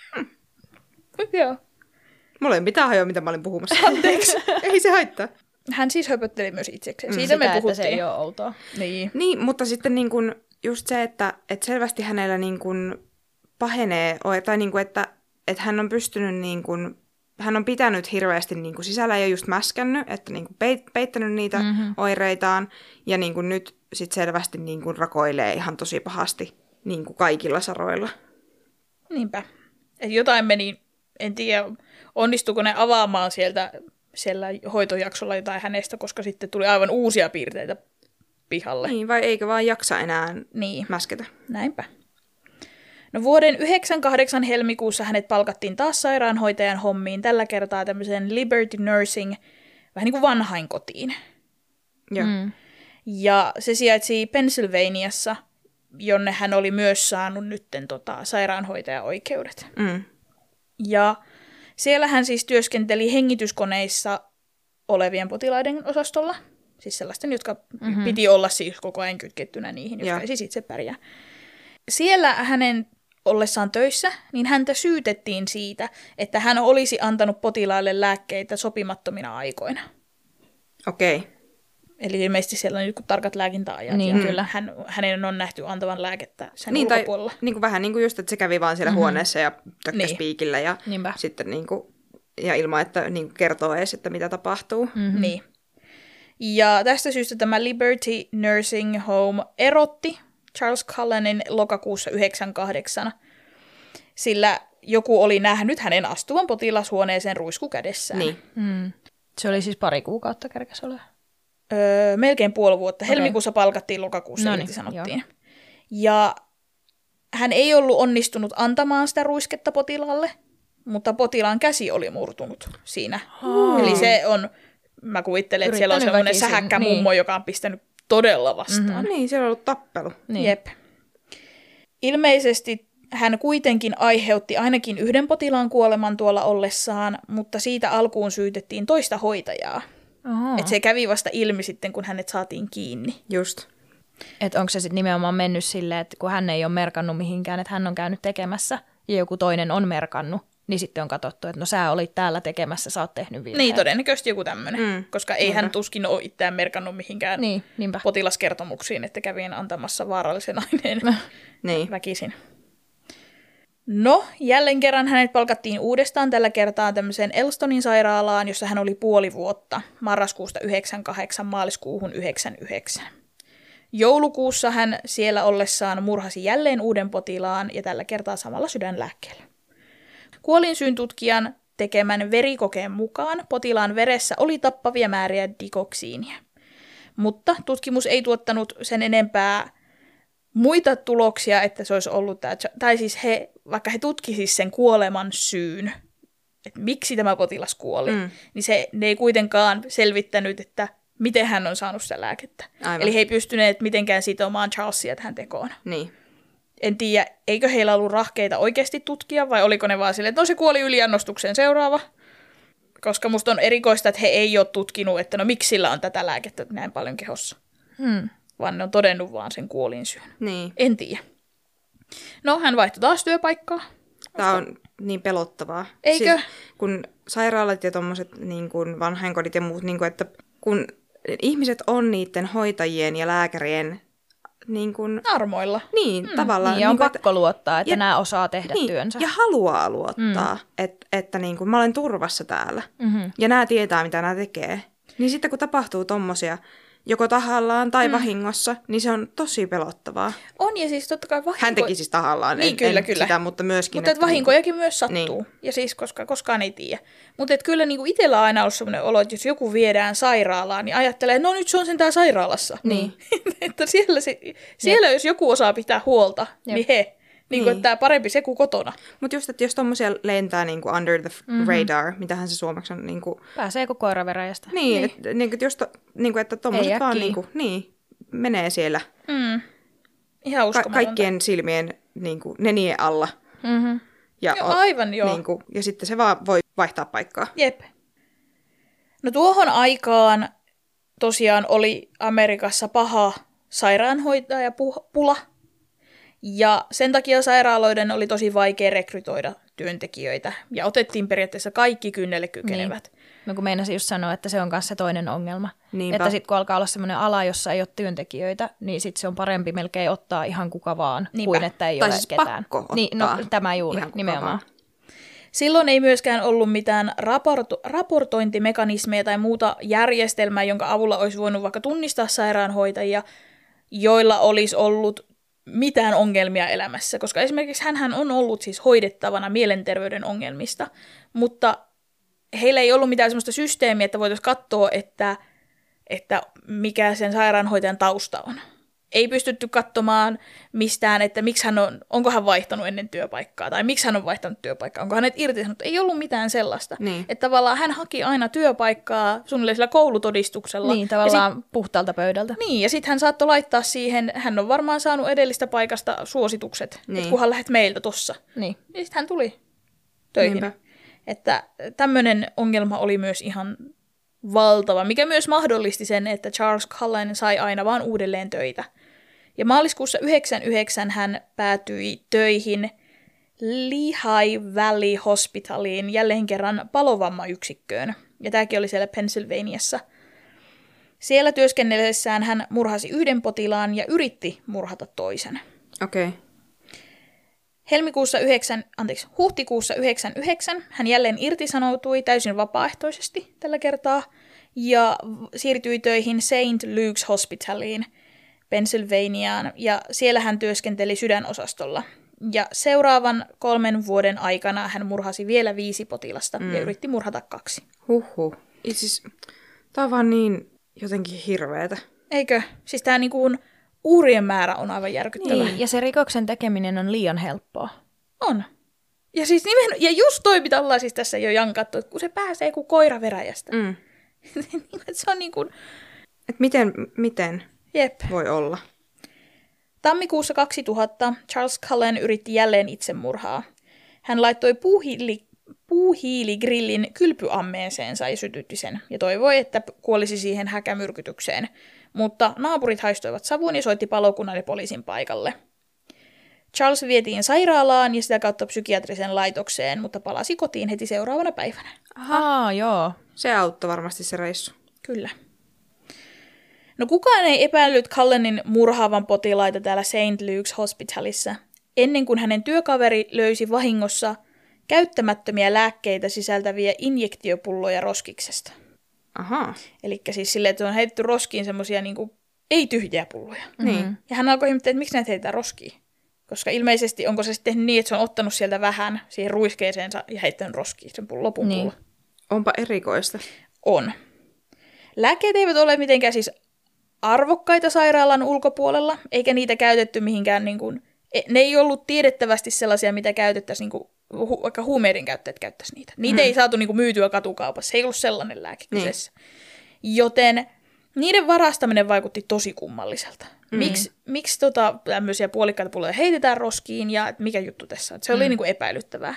Joo. Mulla ei mitään hajoa, mitä mä olin puhumassa. Anteeksi. Ei se haittaa. Hän siis höpötteli myös itsekseen. Siitä Sitä, me että puhuttiin. se ei ole outoa. Niin. Niin, mutta sitten niin kun just se, että, että selvästi hänellä niin kun pahenee, tai niin kun, että, että hän on pystynyt, niin kun, hän on pitänyt hirveästi niin kun sisällä ja just mäskännyt, että niin kun peit, peittänyt niitä mm-hmm. oireitaan, ja niin kun nyt sit selvästi niin kun rakoilee ihan tosi pahasti niin kun kaikilla saroilla. Niinpä. Et jotain meni, en tiedä, onnistuiko ne avaamaan sieltä siellä hoitojaksolla jotain hänestä, koska sitten tuli aivan uusia piirteitä pihalle. Niin, vai eikö vaan jaksa enää Niin. mäsketä? Näinpä. No vuoden yhdeksänkymmentäkahdeksan helmikuussa hänet palkattiin taas sairaanhoitajan hommiin, tällä kertaa tämmöiseen Liberty Nursing, vähän niin kuin vanhainkotiin. Joo. Mm. Ja se sijaitsi Pennsylvaniassa, jonne hän oli myös saanut nytten tota, sairaanhoitajaoikeudet. Mm. Ja siellä hän siis työskenteli hengityskoneissa olevien potilaiden osastolla. Siis sellaisten, jotka mm-hmm. piti olla siis koko ajan kytkettynä niihin, jotka Joo. ei siis itse pärjää. Siellä hänen ollessaan töissä, niin häntä syytettiin siitä, että hän olisi antanut potilaille lääkkeitä sopimattomina aikoina. Okei. Okay. Eli ilmeisesti siellä on jotkut tarkat lääkintäajat. Niin, ja kyllä. Hän, hänen on nähty antavan lääkettä sen Niin, tai ulkopuolella. niin kuin vähän niin kuin just, että se kävi vaan siellä mm-hmm. huoneessa ja tökkäsi Niin. piikillä ja Niinpä. sitten niin kuin, ja ilman, että niin kuin kertoo edes, että mitä tapahtuu. Mm-hmm. Niin. Ja tästä syystä tämä Liberty Nursing Home erotti Charles Cullenin lokakuussa yhdeksänkymmentäkahdeksan, sillä joku oli nähnyt hänen astuvan potilashuoneeseen ruisku kädessään. Niin. Mm. Se oli siis pari kuukautta kerkäs ole. Öö, melkein puoli vuotta. Okei. Helmikuussa palkattiin, lokakuussa Noniin, irtisanottiin. Ja hän ei ollut onnistunut antamaan sitä ruisketta potilaalle, mutta potilaan käsi oli murtunut siinä. Oh. Eli se on, mä kuvittelen, että siellä on Yrittänyt sellainen väkisin, sähäkkä niin. mummo, joka on pistänyt todella vastaan. Niin, siellä on ollut tappelu. Niin. Jep. Ilmeisesti hän kuitenkin aiheutti ainakin yhden potilaan kuoleman tuolla ollessaan, mutta siitä alkuun syytettiin toista hoitajaa. Oho. Et se kävi vasta ilmi sitten, kun hänet saatiin kiinni. Just. Että onko se sitten nimenomaan mennyt silleen, että kun hän ei ole merkannut mihinkään, että hän on käynyt tekemässä ja joku toinen on merkannut, niin sitten on katsottu, että no sä olit täällä tekemässä, sä oot tehnyt virheen. Niin, todennäköisesti joku tämmöinen, Mm. koska ei hän tuskin ole itseään merkannut mihinkään Niin, niinpä. potilaskertomuksiin, että kävin antamassa vaarallisen aineen Niin. väkisin. No, jälleen kerran hänet palkattiin uudestaan tällä kertaa tämmöiseen Elstonin sairaalaan, jossa hän oli puoli vuotta, marraskuusta yhdeksänkymmentäkahdeksan maaliskuuhun yhdeksänkymmentäyhdeksän. Joulukuussa hän siellä ollessaan murhasi jälleen uuden potilaan ja tällä kertaa samalla sydänlääkkeellä. Kuolinsyyn tutkijan tekemän verikokeen mukaan potilaan veressä oli tappavia määriä dikoksiinia. Mutta tutkimus ei tuottanut sen enempää muita tuloksia, että se olisi ollut tämä, tai siis he, vaikka he tutkisivat sen kuoleman syyn, että miksi tämä potilas kuoli, mm. niin se, ne ei kuitenkaan selvittänyt, että miten hän on saanut sitä lääkettä. Aivan. Eli he ei pystyneet mitenkään sitomaan Charlesia tähän tekoon. Niin. En tiedä, eikö heillä ollut rahkeita oikeasti tutkia, vai oliko ne vaan silleen, että no se kuoli yliannostukseen seuraava. Koska musta on erikoista, että he ei ole tutkinut, että no miksi sillä on tätä lääkettä näin paljon kehossa. Hmm. Vaan ne on todennut vaan sen kuolinsyyn. Niin. En tiedä. No, hän vaihtoi taas työpaikkaa. Tämä on niin pelottavaa. Eikö? Siis, kun sairaalat ja tommoset niin kun vanhainkodit ja muut, niin kun, että kun ihmiset on niiden hoitajien ja lääkärien niin kun, Armoilla. niin, mm, tavallaan. Niin, ja on niin kun, pakko luottaa, että ja- nämä osaa tehdä niin, työnsä. ja haluaa luottaa, mm. että, että niin kun, mä olen turvassa täällä. Mm-hmm. Ja nämä tietää, mitä nämä tekee. Niin sitten kun tapahtuu tommosia, joko tahallaan tai mm. vahingossa, niin se on tosi pelottavaa. On, ja siis totta kai vahinko... Hän teki siis tahallaan, niin, en, kyllä, en kyllä. sitä, mutta myöskin... Mutta että vahinkojakin niin... myös sattuu, niin. ja siis koska koskaan ei tiedä. Mutta kyllä niinku itsellä on aina ollut sellainen olo, että jos joku viedään sairaalaan, niin ajattelee, että no nyt se on sentään sairaalassa. Niin. että siellä, se, siellä jos joku osaa pitää huolta, Jep. niin he... Niin kuin, että parempi se kuin kotona. Mutta just, että jos tommosia lentää niin kuin under the mm-hmm. radar, mitähän se suomeksi on? Niin kuin... Pääsee kuin koira veräjästä. Niin, niin. Et, niin kuin, jos to, niin kuin, että tommoset vaan niin kuin, niin, menee siellä mm. Ihan uskomatonta. Ka- kaikkien silmien niin kuin, nenien alla. Mm-hmm. Ja, joo, aivan joo. Niin kuin, ja sitten se vaan voi vaihtaa paikkaa. Jep. No tuohon aikaan tosiaan oli Amerikassa paha sairaanhoitajapula. Ja sen takia sairaaloiden oli tosi vaikea rekrytoida työntekijöitä. Ja otettiin periaatteessa kaikki kynnelle kykenevät. Niin. No kun meinasin just sanoa, että se on myös se toinen ongelma. Niinpä. Että sitten kun alkaa olla semmoinen ala, jossa ei ole työntekijöitä, niin sitten se on parempi melkein ottaa ihan kuka vaan, Niinpä. kuin että ei tai ole siis ketään. Pakko ottaa. Niin, no tämä juuri, nimenomaan. Vaan. Silloin ei myöskään ollut mitään raporto- raportointimekanismeja tai muuta järjestelmää, jonka avulla olisi voinut vaikka tunnistaa sairaanhoitajia, joilla olisi ollut mitään ongelmia elämässä, koska esimerkiksi hänhän on ollut siis hoidettavana mielenterveyden ongelmista, mutta heillä ei ollut mitään sellaista systeemiä, että voitaisiin katsoa, että, että mikä sen sairaanhoitajan tausta on. Ei pystytty katsomaan mistään, että miksi hän on, onko hän vaihtanut ennen työpaikkaa, tai miksi hän on vaihtanut työpaikkaa, onko hänet irtisanottu. Ei ollut mitään sellaista. Niin. Että tavallaan hän haki aina työpaikkaa suunnilleen sillä koulutodistuksella. Niin, tavallaan sit, puhtaalta pöydältä. Niin, ja sitten hän saattoi laittaa siihen, hän on varmaan saanut edellistä paikasta suositukset, niin. että kunhan lähdet meiltä tossa. Niin. Ja sitten hän tuli töihin. Niinpä. Että tämmöinen ongelma oli myös ihan valtava, mikä myös mahdollisti sen, että Charles Cullen sai aina vaan uudelleen töitä. Ja maaliskuussa yhdeksänkymmentäyhdeksän hän päätyi töihin Lehigh Valley Hospitaliin jälleen kerran palovammayksikköön. Ja tämäkin oli siellä Pennsylvaniassa. Siellä työskennellessään hän murhasi yhden potilaan ja yritti murhata toisen. Okei. Okay. Helmikuussa yhdeksän, anteeksi, huhtikuussa yhdeksänkymmentäyhdeksän hän jälleen irtisanoutui täysin vapaaehtoisesti tällä kertaa ja siirtyi töihin Saint Luke's Hospitaliin Pennsylvaniaan, ja siellä hän työskenteli sydänosastolla. Ja seuraavan kolmen vuoden aikana hän murhasi vielä viisi potilasta mm. ja yritti murhata kaksi. Huhhuh. Siis, tämä on vaan niin jotenkin hirveetä. Eikö? Siis tämä niinku uhrien määrä on aivan järkyttävä. Niin, ja se rikoksen tekeminen on liian helppoa. On. Ja siis nimen, ja just toi, mitä ollaan siis tässä jo jankattu, että kun se pääsee kuin koira veräjästä. Mm. se on niin kuin... Et miten, miten Jep. voi olla? Tammikuussa kaksituhatta Charles Cullen yritti jälleen itsemurhaa. Hän laittoi puuhiili, puuhiiligrillin kylpyammeeseensa ja sytytti sen, ja toivoi, että kuolisi siihen häkämyrkytykseen. Mutta naapurit haistoivat savun ja soitti palokunnan ja poliisin paikalle. Charles vietiin sairaalaan ja sitä kautta psykiatriseen laitokseen, mutta palasi kotiin heti seuraavana päivänä. Ahaa, joo. Se auttoi varmasti se reissu. Kyllä. No kukaan ei epäillyt Cullenin murhaavan potilaita täällä Saint Luke's Hospitalissa, ennen kuin hänen työkaveri löysi vahingossa käyttämättömiä lääkkeitä sisältäviä injektiopulloja roskiksesta. Ahaa. Eli siis silleen, että on heitetty roskiin semmoisia niinku, ei-tyhjiä pulloja. Niin. Ja hän alkoi ihmetellä, että miksi näitä heitetään roskiin. Koska ilmeisesti onko se sitten niin, että se on ottanut sieltä vähän siihen ruiskeeseensa ja heittänyt roskiin sen pullon lopun niin. pullon. Onpa erikoista. On. Lääkkeet eivät ole mitenkään siis arvokkaita sairaalan ulkopuolella, eikä niitä käytetty mihinkään, niin kuin, ne ei ollut tiedettävästi sellaisia, mitä käytettäisiin, niin kuin, hu, vaikka huumeiden käyttäjät käyttäisi niitä. Niitä hmm. ei saatu niin kuin, myytyä katukaupassa, se ei ollut sellainen lääke kyseessä. Niin. Joten niiden varastaminen vaikutti tosi kummalliselta. Mm. Miks, miksi tota, tämmöisiä puolikkaita pulloja heitetään roskiin ja mikä juttu tässä on? Se oli mm. niin kuin epäilyttävää.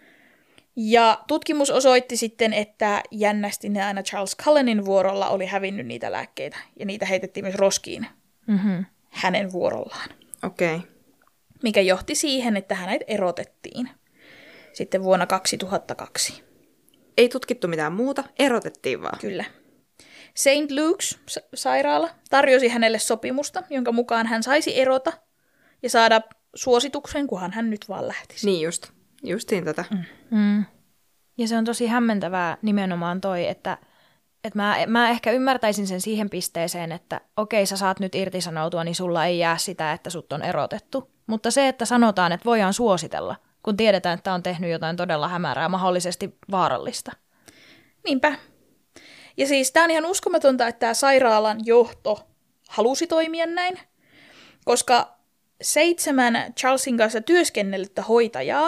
Ja tutkimus osoitti sitten, että jännästi ne aina Charles Cullenin vuorolla oli hävinnyt niitä lääkkeitä. Ja niitä heitettiin myös roskiin mm-hmm. hänen vuorollaan. Okei. Okay. Mikä johti siihen, että hänet erotettiin sitten vuonna kaksituhattakaksi. Ei tutkittu mitään muuta, erotettiin vaan. Kyllä. Saint Luke's sairaala tarjosi hänelle sopimusta, jonka mukaan hän saisi erota ja saada suosituksen, kunhan hän nyt vaan lähtisi. Niin just. Justiin tätä. Mm. Mm. Ja se on tosi hämmentävää nimenomaan toi, että että mä, mä ehkä ymmärtäisin sen siihen pisteeseen, että okei, sä saat nyt irtisanoutua, niin sulla ei jää sitä, että sut on erotettu. Mutta se, että sanotaan, että voidaan suositella, kun tiedetään, että on tehnyt jotain todella hämärää, mahdollisesti vaarallista. Niinpä. Ja siis tämä on ihan uskomatonta, että tämä sairaalan johto halusi toimia näin, koska seitsemän Charlesin kanssa työskennellyttä hoitajaa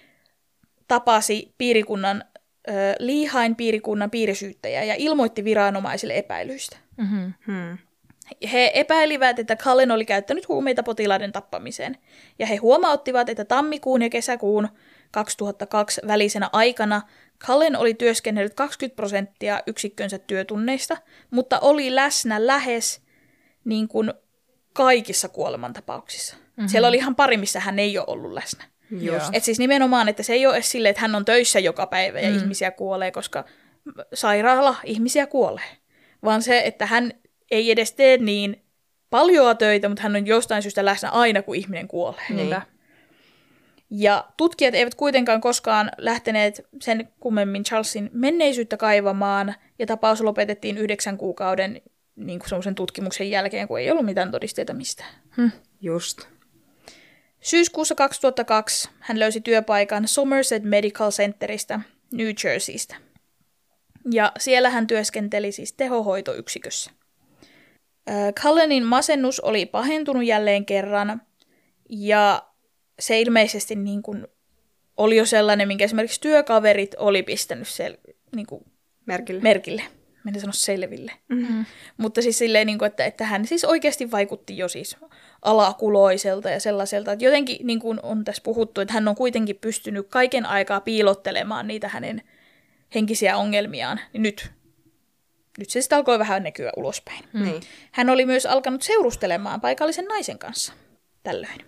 tapasi piirikunnan, äh, Leehain piirikunnan piirisyyttäjää ja ilmoitti viranomaisille epäilyistä. Mm-hmm. Hmm. He epäilivät, että Cullen oli käyttänyt huumeita potilaiden tappamiseen, ja he huomauttivat, että tammikuun ja kesäkuun kaksituhattakaksi välisenä aikana Cullen oli työskennellyt kaksikymmentä prosenttia yksikkönsä työtunneista, mutta oli läsnä lähes niin kuin kaikissa kuolemantapauksissa. Mm-hmm. Siellä oli ihan pari, missä hän ei ole ollut läsnä. Just. Et siis nimenomaan, että se ei ole edes silleen, että hän on töissä joka päivä ja mm. ihmisiä kuolee, koska sairaala ihmisiä kuolee. Vaan se, että hän ei edes tee niin paljoa töitä, mutta hän on jostain syystä läsnä aina, kun ihminen kuolee. Niinpä. Ja tutkijat eivät kuitenkaan koskaan lähteneet sen kummemmin Charlesin menneisyyttä kaivamaan, ja tapaus lopetettiin yhdeksän kuukauden niin kuin semmoisen tutkimuksen jälkeen, kun ei ollut mitään todisteita mistään. Hm. Just. Syyskuussa kaksituhattakaksi hän löysi työpaikan Somerset Medical Centeristä New Jerseystä. Ja siellä hän työskenteli siis tehohoitoyksikössä. Cullenin masennus oli pahentunut jälleen kerran, ja se ilmeisesti niin kuin oli jo sellainen, minkä esimerkiksi työkaverit oli pistänyt sel- niin kuin Merkille. merkille. Mä en sano selville. Mm-hmm. Mutta siis silleen, niin kuin, että, että hän siis oikeasti vaikutti jo siis alakuloiselta ja sellaiselta. Että jotenkin niin kuin on tässä puhuttu, että hän on kuitenkin pystynyt kaiken aikaa piilottelemaan niitä hänen henkisiä ongelmiaan. Niin nyt, nyt se sitten alkoi vähän näkyä ulospäin. Mm. Niin. Hän oli myös alkanut seurustelemaan paikallisen naisen kanssa tällöin.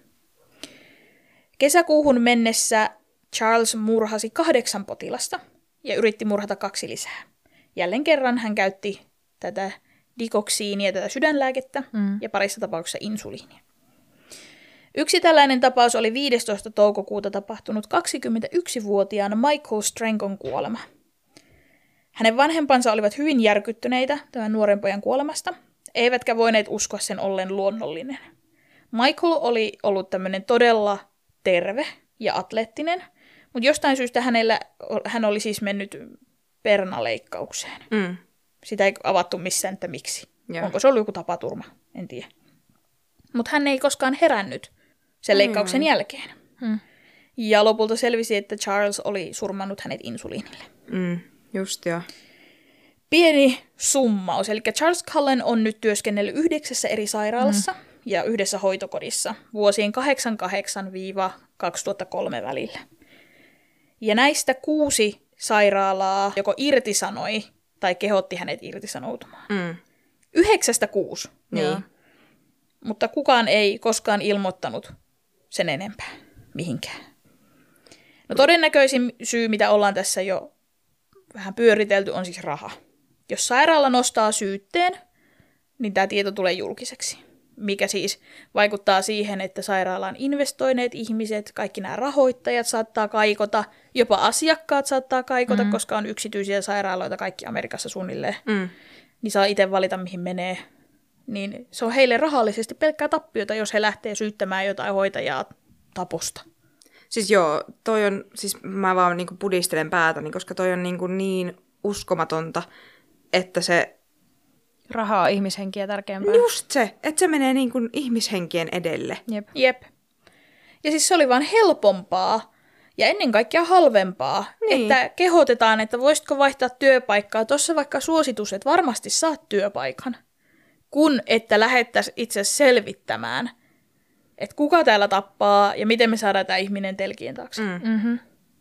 Kesäkuuhun mennessä Charles murhasi kahdeksan potilasta ja yritti murhata kaksi lisää. Jälleen kerran hän käytti tätä dikoksiinia, tätä sydänlääkettä, mm. ja parissa tapauksessa insuliinia. Yksi tällainen tapaus oli viidestoista toukokuuta tapahtunut kaksikymmentäyksivuotiaan Michael Strankon kuolema. Hänen vanhempansa olivat hyvin järkyttyneitä tämän nuoren pojan kuolemasta, eivätkä voineet uskoa sen ollen luonnollinen. Michael oli ollut tämmöinen todella terve ja atleettinen, mutta jostain syystä hänellä, hän oli siis mennyt pernaleikkaukseen. Mm. Sitä ei avattu missään, että miksi. Joo. Onko se ollut joku tapaturma? En tiedä. Mutta hän ei koskaan herännyt sen leikkauksen mm. jälkeen. Mm. Ja lopulta selvisi, että Charles oli surmannut hänet insuliinille. Mm. Just joo. Pieni summaus. Eli Charles Cullen on nyt työskennellyt yhdeksässä eri sairaalassa mm. ja yhdessä hoitokodissa vuosien kahdeksankymmentäkahdeksan kaksituhattakolme välillä. Ja näistä kuusi sairaalaa joko irtisanoi tai kehotti hänet irtisanoutumaan. Mm. Yhdeksästä kuusi. Niin. Joo. Mutta kukaan ei koskaan ilmoittanut sen enempää mihinkään. No todennäköisin syy, mitä ollaan tässä jo vähän pyöritelty, on siis raha. Jos sairaala nostaa syytteen, niin tämä tieto tulee julkiseksi. Mikä siis vaikuttaa siihen, että sairaalaan investoineet ihmiset, kaikki nämä rahoittajat saattaa kaikota, jopa asiakkaat saattaa kaikota, mm. koska on yksityisiä sairaaloita kaikki Amerikassa suunnilleen. Mm. Niin saa itse valita, mihin menee. Niin se on heille rahallisesti pelkkää tappiota, jos he lähtee syyttämään jotain hoitajaa taposta. Siis joo, toi on, siis mä vaan niinku pudistelen päätäni, koska toi on niinku niin uskomatonta, että se... Rahaa ihmishenkiä tärkeämpää. Just se, että se menee niinku ihmishenkien edelle. Jep. Jep. Ja siis se oli vaan helpompaa ja ennen kaikkea halvempaa, niin. Että kehotetaan, että voisitko vaihtaa työpaikkaa. Tuossa vaikka suositus, että varmasti saat työpaikan, kun että lähettäisiin itse selvittämään, että kuka täällä tappaa ja miten me saadaan tämä ihminen telkien taakse. Mm. Mm-hmm.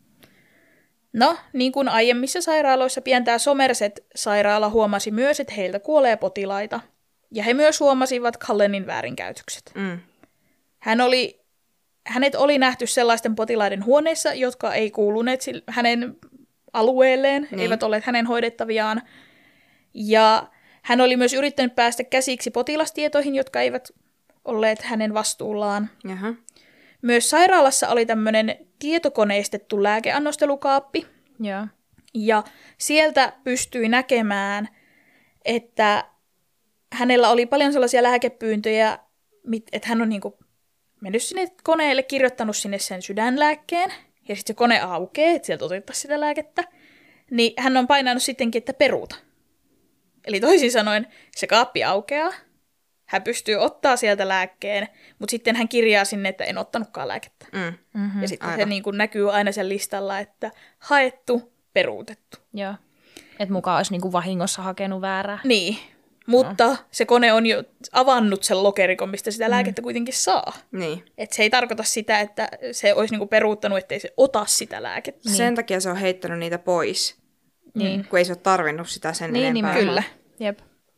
No, niin kuin aiemmissa sairaaloissa, pian tämä Somerset-sairaala huomasi myös, että heiltä kuolee potilaita. Ja he myös huomasivat Cullenin väärinkäytökset. Mm. Hän oli, hänet oli nähty sellaisten potilaiden huoneissa, jotka ei kuuluneet hänen alueelleen, niin. Eivät olleet hänen hoidettaviaan. Ja hän oli myös yrittänyt päästä käsiksi potilastietoihin, jotka eivät olleet hänen vastuullaan. Jaha. Myös sairaalassa oli tämmöinen tietokoneistettu lääkeannostelukaappi. Joo. Ja sieltä pystyi näkemään että hänellä oli paljon sellaisia lääkepyyntöjä, että hän on niinku mennyt sinne koneelle, kirjoittanut sinne sen sydänlääkkeen, ja sitten se kone aukeaa, että sieltä otettaisiin sitä lääkettä, niin hän on painanut sittenkin, että peruuta. Eli toisin sanoen se kaappi aukeaa, hän pystyy ottaa sieltä lääkkeen, mutta sitten hän kirjaa sinne, että en ottanutkaan lääkettä. Mm. Mm-hmm, ja sitten aivan. Se niin kuin näkyy aina sen listalla, että haettu, peruutettu. Joo. Että mukaan olisi niin kuin vahingossa hakenut väärää. Niin, mutta no. Se kone on jo avannut sen lokerikon, mistä sitä mm. lääkettä kuitenkin saa. Niin. Että se ei tarkoita sitä, että se olisi niin kuin peruuttanut, ettei se ota sitä lääkettä. Niin. Sen takia se on heittänyt niitä pois, niin. kun ei se ole tarvinnut sitä sen niin, enempää. Niin, kyllä. Jep.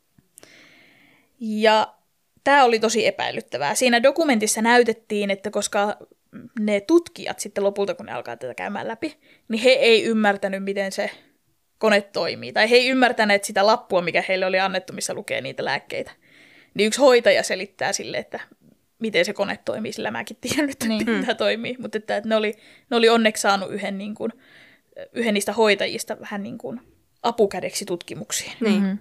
Ja tämä oli tosi epäilyttävää. Siinä dokumentissa näytettiin, että koska ne tutkijat sitten lopulta, kun ne alkaa tätä käymään läpi, niin he ei ymmärtänyt, miten se kone toimii. Tai he ei ymmärtäneet sitä lappua, mikä heille oli annettu, missä lukee niitä lääkkeitä. Niin yksi hoitaja selittää sille, että miten se kone toimii, sillä mäkin tiedän nyt, että niin. Tämä toimii. Mutta että, että ne, oli, ne oli onneksi saanut yhden, niin kuin, yhden niistä hoitajista vähän niin kuin apukädeksi tutkimuksiin. Niin. Mm-hmm.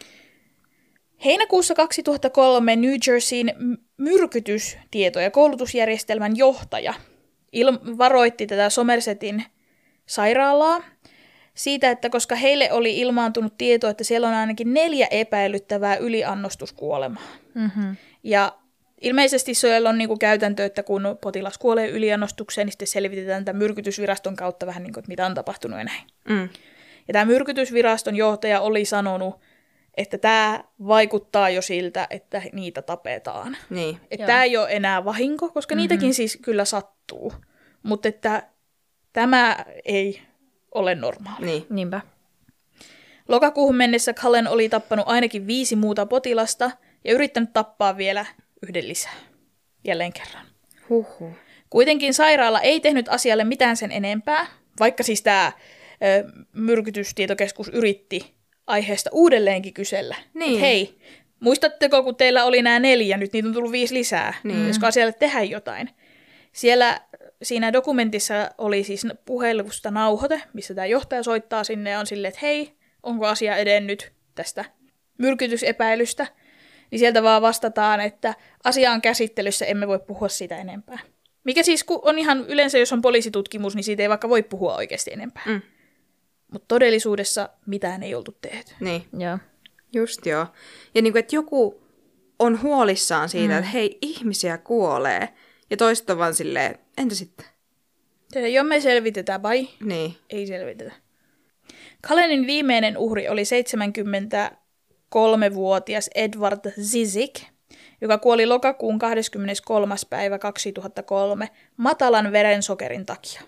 Heinäkuussa kaksituhattakolme New Jerseyn myrkytystieto- ja koulutusjärjestelmän johtaja il- varoitti tätä Somersetin sairaalaa siitä, että koska heille oli ilmaantunut tieto, että siellä on ainakin neljä epäilyttävää yliannostuskuolemaa. Mm-hmm. Ja ilmeisesti siellä on niinku käytäntö, että kun potilas kuolee yliannostukseen, niin sitten selvitetään tämän myrkytysviraston kautta vähän niin kuin, että mitä on tapahtunut ja näin. Mm. Ja tämä myrkytysviraston johtaja oli sanonut, että tämä vaikuttaa jo siltä, että niitä tapetaan. Niin. Että tämä ei ole enää vahinko, koska mm-hmm. niitäkin siis kyllä sattuu. Mutta että tämä ei ole normaali. Niin. Niinpä. Lokakuuhun mennessä Cullen oli tappanut ainakin viisi muuta potilasta ja yrittänyt tappaa vielä yhden lisää. Jälleen kerran. Huhhuh. Kuitenkin sairaala ei tehnyt asialle mitään sen enempää, vaikka siis tämä ö, myrkytystietokeskus yritti aiheesta uudelleenkin kysellä. Niin. Hei, muistatteko, kun teillä oli nämä neljä, nyt niitä on tullut viisi lisää. Niin. Josko asialle tehdä jotain? Siellä siinä dokumentissa oli siis puhelusta nauhoite, missä tämä johtaja soittaa sinne ja on silleen, että hei, onko asia edennyt tästä myrkytysepäilystä? Niin sieltä vaan vastataan, että asia on käsittelyssä, emme voi puhua siitä enempää. Mikä siis on ihan yleensä, jos on poliisitutkimus, niin siitä ei vaikka voi puhua oikeasti enempää. Mm. Mutta todellisuudessa mitään ei oltu tehty. Niin. Joo. Just joo. Ja niin kuin, että joku on huolissaan siitä, mm. että hei, ihmisiä kuolee. Ja toiset on vaan silleen, entä sitten? Jo me selvitetään vai? Niin. Ei selvitetä. Cullenin viimeinen uhri oli seitsemänkymmentäkolmevuotias Edward Zizik, joka kuoli lokakuun kahdeskymmeneskolmas päivä kaksituhattakolme matalan verensokerin takia.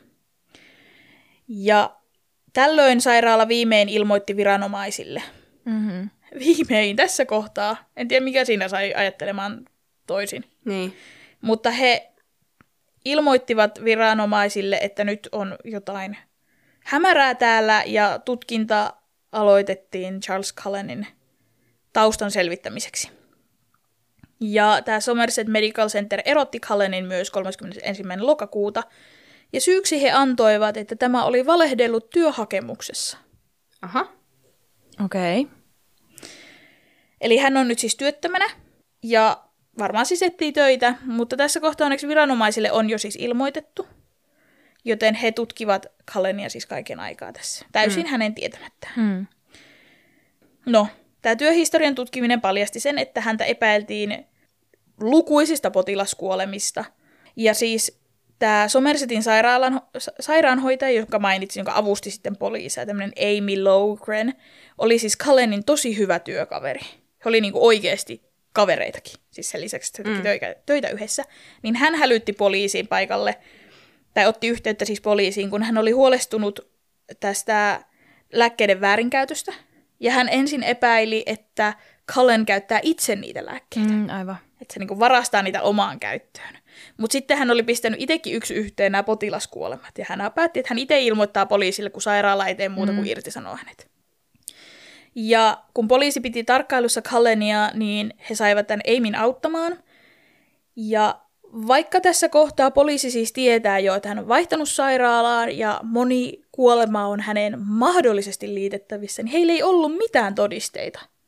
Ja tällöin sairaala viimein ilmoitti viranomaisille. Mm-hmm. Viimein tässä kohtaa. En tiedä, mikä siinä sai ajattelemaan toisin. Niin. Mutta he ilmoittivat viranomaisille, että nyt on jotain hämärää täällä, ja tutkinta aloitettiin Charles Cullenin taustan selvittämiseksi. Ja tämä Somerset Medical Center erotti Cullenin myös kolmaskymmenesensimmäinen lokakuuta, ja syyksi he antoivat, että tämä oli valehdellut työhakemuksessa. Aha. Okei. Okay. Eli hän on nyt siis työttömänä, ja varmaan siis etsii töitä, mutta tässä kohtaa onneksi viranomaisille on jo siis ilmoitettu, joten he tutkivat Cullenia siis kaiken aikaa tässä. Täysin mm. hänen tietämättään. Mm. No, tämä työhistorian tutkiminen paljasti sen, että häntä epäiltiin lukuisista potilaskuolemista. Ja siis tämä Somersetin sairaalan, sairaanhoitaja, joka mainitsin, jonka avusti sitten poliisia, tämmöinen Amy Loughran, oli siis Cullenin tosi hyvä työkaveri. He oli niinku oikeasti kavereitakin, siis sen lisäksi, että he teki mm. töitä yhdessä. Niin hän hälytti poliisiin paikalle, tai otti yhteyttä siis poliisiin, kun hän oli huolestunut tästä lääkkeiden väärinkäytöstä. Ja hän ensin epäili, että Cullen käyttää itse niitä lääkkeitä. Mm, aivan. Että se niinku varastaa niitä omaan käyttöön. Mutta sitten hän oli pistänyt itsekin yksi yhteen nämä potilaskuolemat. Ja hän päätti, että hän itse ilmoittaa poliisille, kun sairaala ei tee muuta kuin mm. irtisanoo hänet. Ja kun poliisi piti tarkkailussa Cullenia, niin he saivat tämän Amyn auttamaan. Ja vaikka tässä kohtaa poliisi siis tietää jo, että hän on vaihtanut sairaalaan ja moni kuolema on hänen mahdollisesti liitettävissä, niin heillä ei ollut mitään todisteita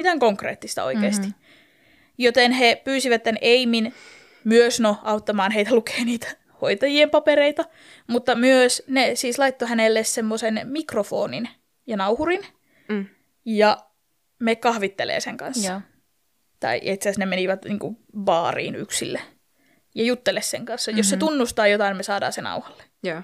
mitään konkreettista oikeasti. Mm-hmm. Joten he pyysivät tämän Aimin myös no, auttamaan heitä lukea niitä hoitajien papereita, mutta myös ne siis laittoi hänelle semmoisen mikrofonin ja nauhurin, mm. ja me kahvittelee sen kanssa. Ja. Tai itse asiassa ne menivät niin kuin baariin yksille ja juttele sen kanssa. Mm-hmm. Jos se tunnustaa jotain, me saadaan sen nauhalle. Ja,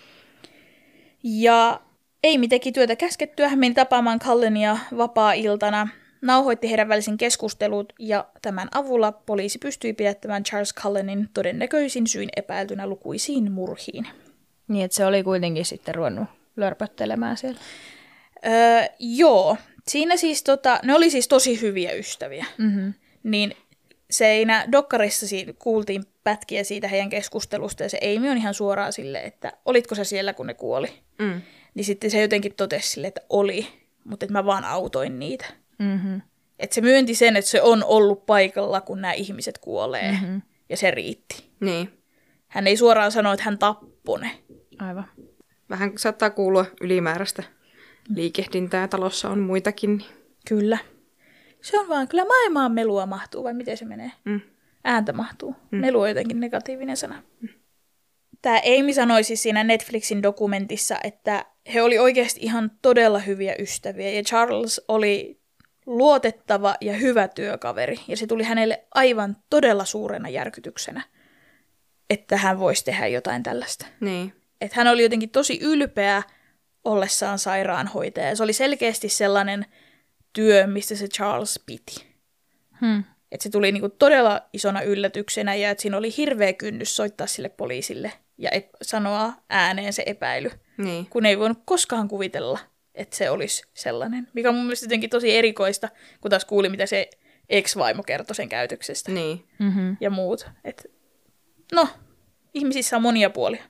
ja Amy teki työtä käskettyä, hän meni tapaamaan Cullenia vapaa-iltana, nauhoitti heidän välisen keskustelut, ja tämän avulla poliisi pystyi pidättämään Charles Cullenin todennäköisin syin epäiltynä lukuisiin murhiin. Niin, että se oli kuitenkin sitten ruvennut lörpöttelemään siellä. Öö, joo. Siinä siis tota, ne oli siis tosi hyviä ystäviä. Mm-hmm. Niin siinä dokkarissa siinä kuultiin pätkiä siitä heidän keskustelusta, ja se Amy on ihan suoraan silleen, että olitko sä siellä, kun ne kuoli? Mm. Niin sitten se jotenkin totesi silleen, että oli, mutta että mä vaan autoin niitä. Mm-hmm. Että se myönti sen, että se on ollut paikalla, kun nämä ihmiset kuolee, mm-hmm. ja se riitti. Niin. Hän ei suoraan sano, että hän tappoi ne. Aivan. Vähän saattaa kuulua ylimääräistä liikehdintää, talossa on muitakin. Kyllä. Se on vaan, kyllä maailmaan melua mahtuu, vai miten se menee? Mm. Ääntä mahtuu. Mm. Melu on jotenkin negatiivinen sana. Mm. Tämä Amy sanoi siis siinä Netflixin dokumentissa, että he oli oikeasti ihan todella hyviä ystäviä, ja Charles oli luotettava ja hyvä työkaveri, ja se tuli hänelle aivan todella suurena järkytyksenä, että hän voisi tehdä jotain tällaista. Niin. Että hän oli jotenkin tosi ylpeä ollessaan sairaanhoitaja, ja se oli selkeästi sellainen työ, mistä se Charles piti. Hmm. Että se tuli niinku todella isona yllätyksenä, ja että siinä oli hirveä kynnys soittaa sille poliisille ja ep- sanoa ääneen se epäily, niin. kun ei voinut koskaan kuvitella, että se olisi sellainen. Mikä on mun mielestä jotenkin tosi erikoista, kun taas kuuli, mitä se ex-vaimo kertoi sen käytöksestä niin. mm-hmm. ja muut. Et, no, ihmisissä on monia puolia.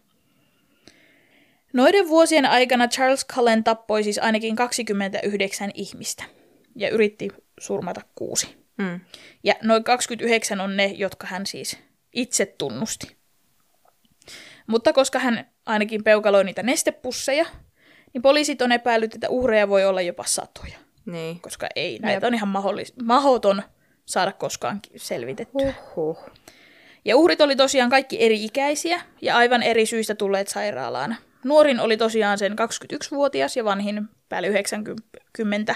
Noiden vuosien aikana Charles Cullen tappoi siis ainakin kaksikymmentäyhdeksän ihmistä ja yritti surmata kuusi. Mm. Ja noin kaksikymmentäyhdeksän on ne, jotka hän siis itse tunnusti. Mutta koska hän ainakin peukaloi niitä nestepusseja, niin poliisit on epäillyt, että uhreja voi olla jopa satoja. Niin. Koska ei, näitä on ihan mahdollis- mahdoton saada koskaan selvitettyä. Uhuh. Ja uhrit oli tosiaan kaikki eri-ikäisiä ja aivan eri syistä tulleet sairaalaan. Nuorin oli tosiaan sen kaksikymmentäyksivuotias ja vanhin päälle yhdeksänkymmentä.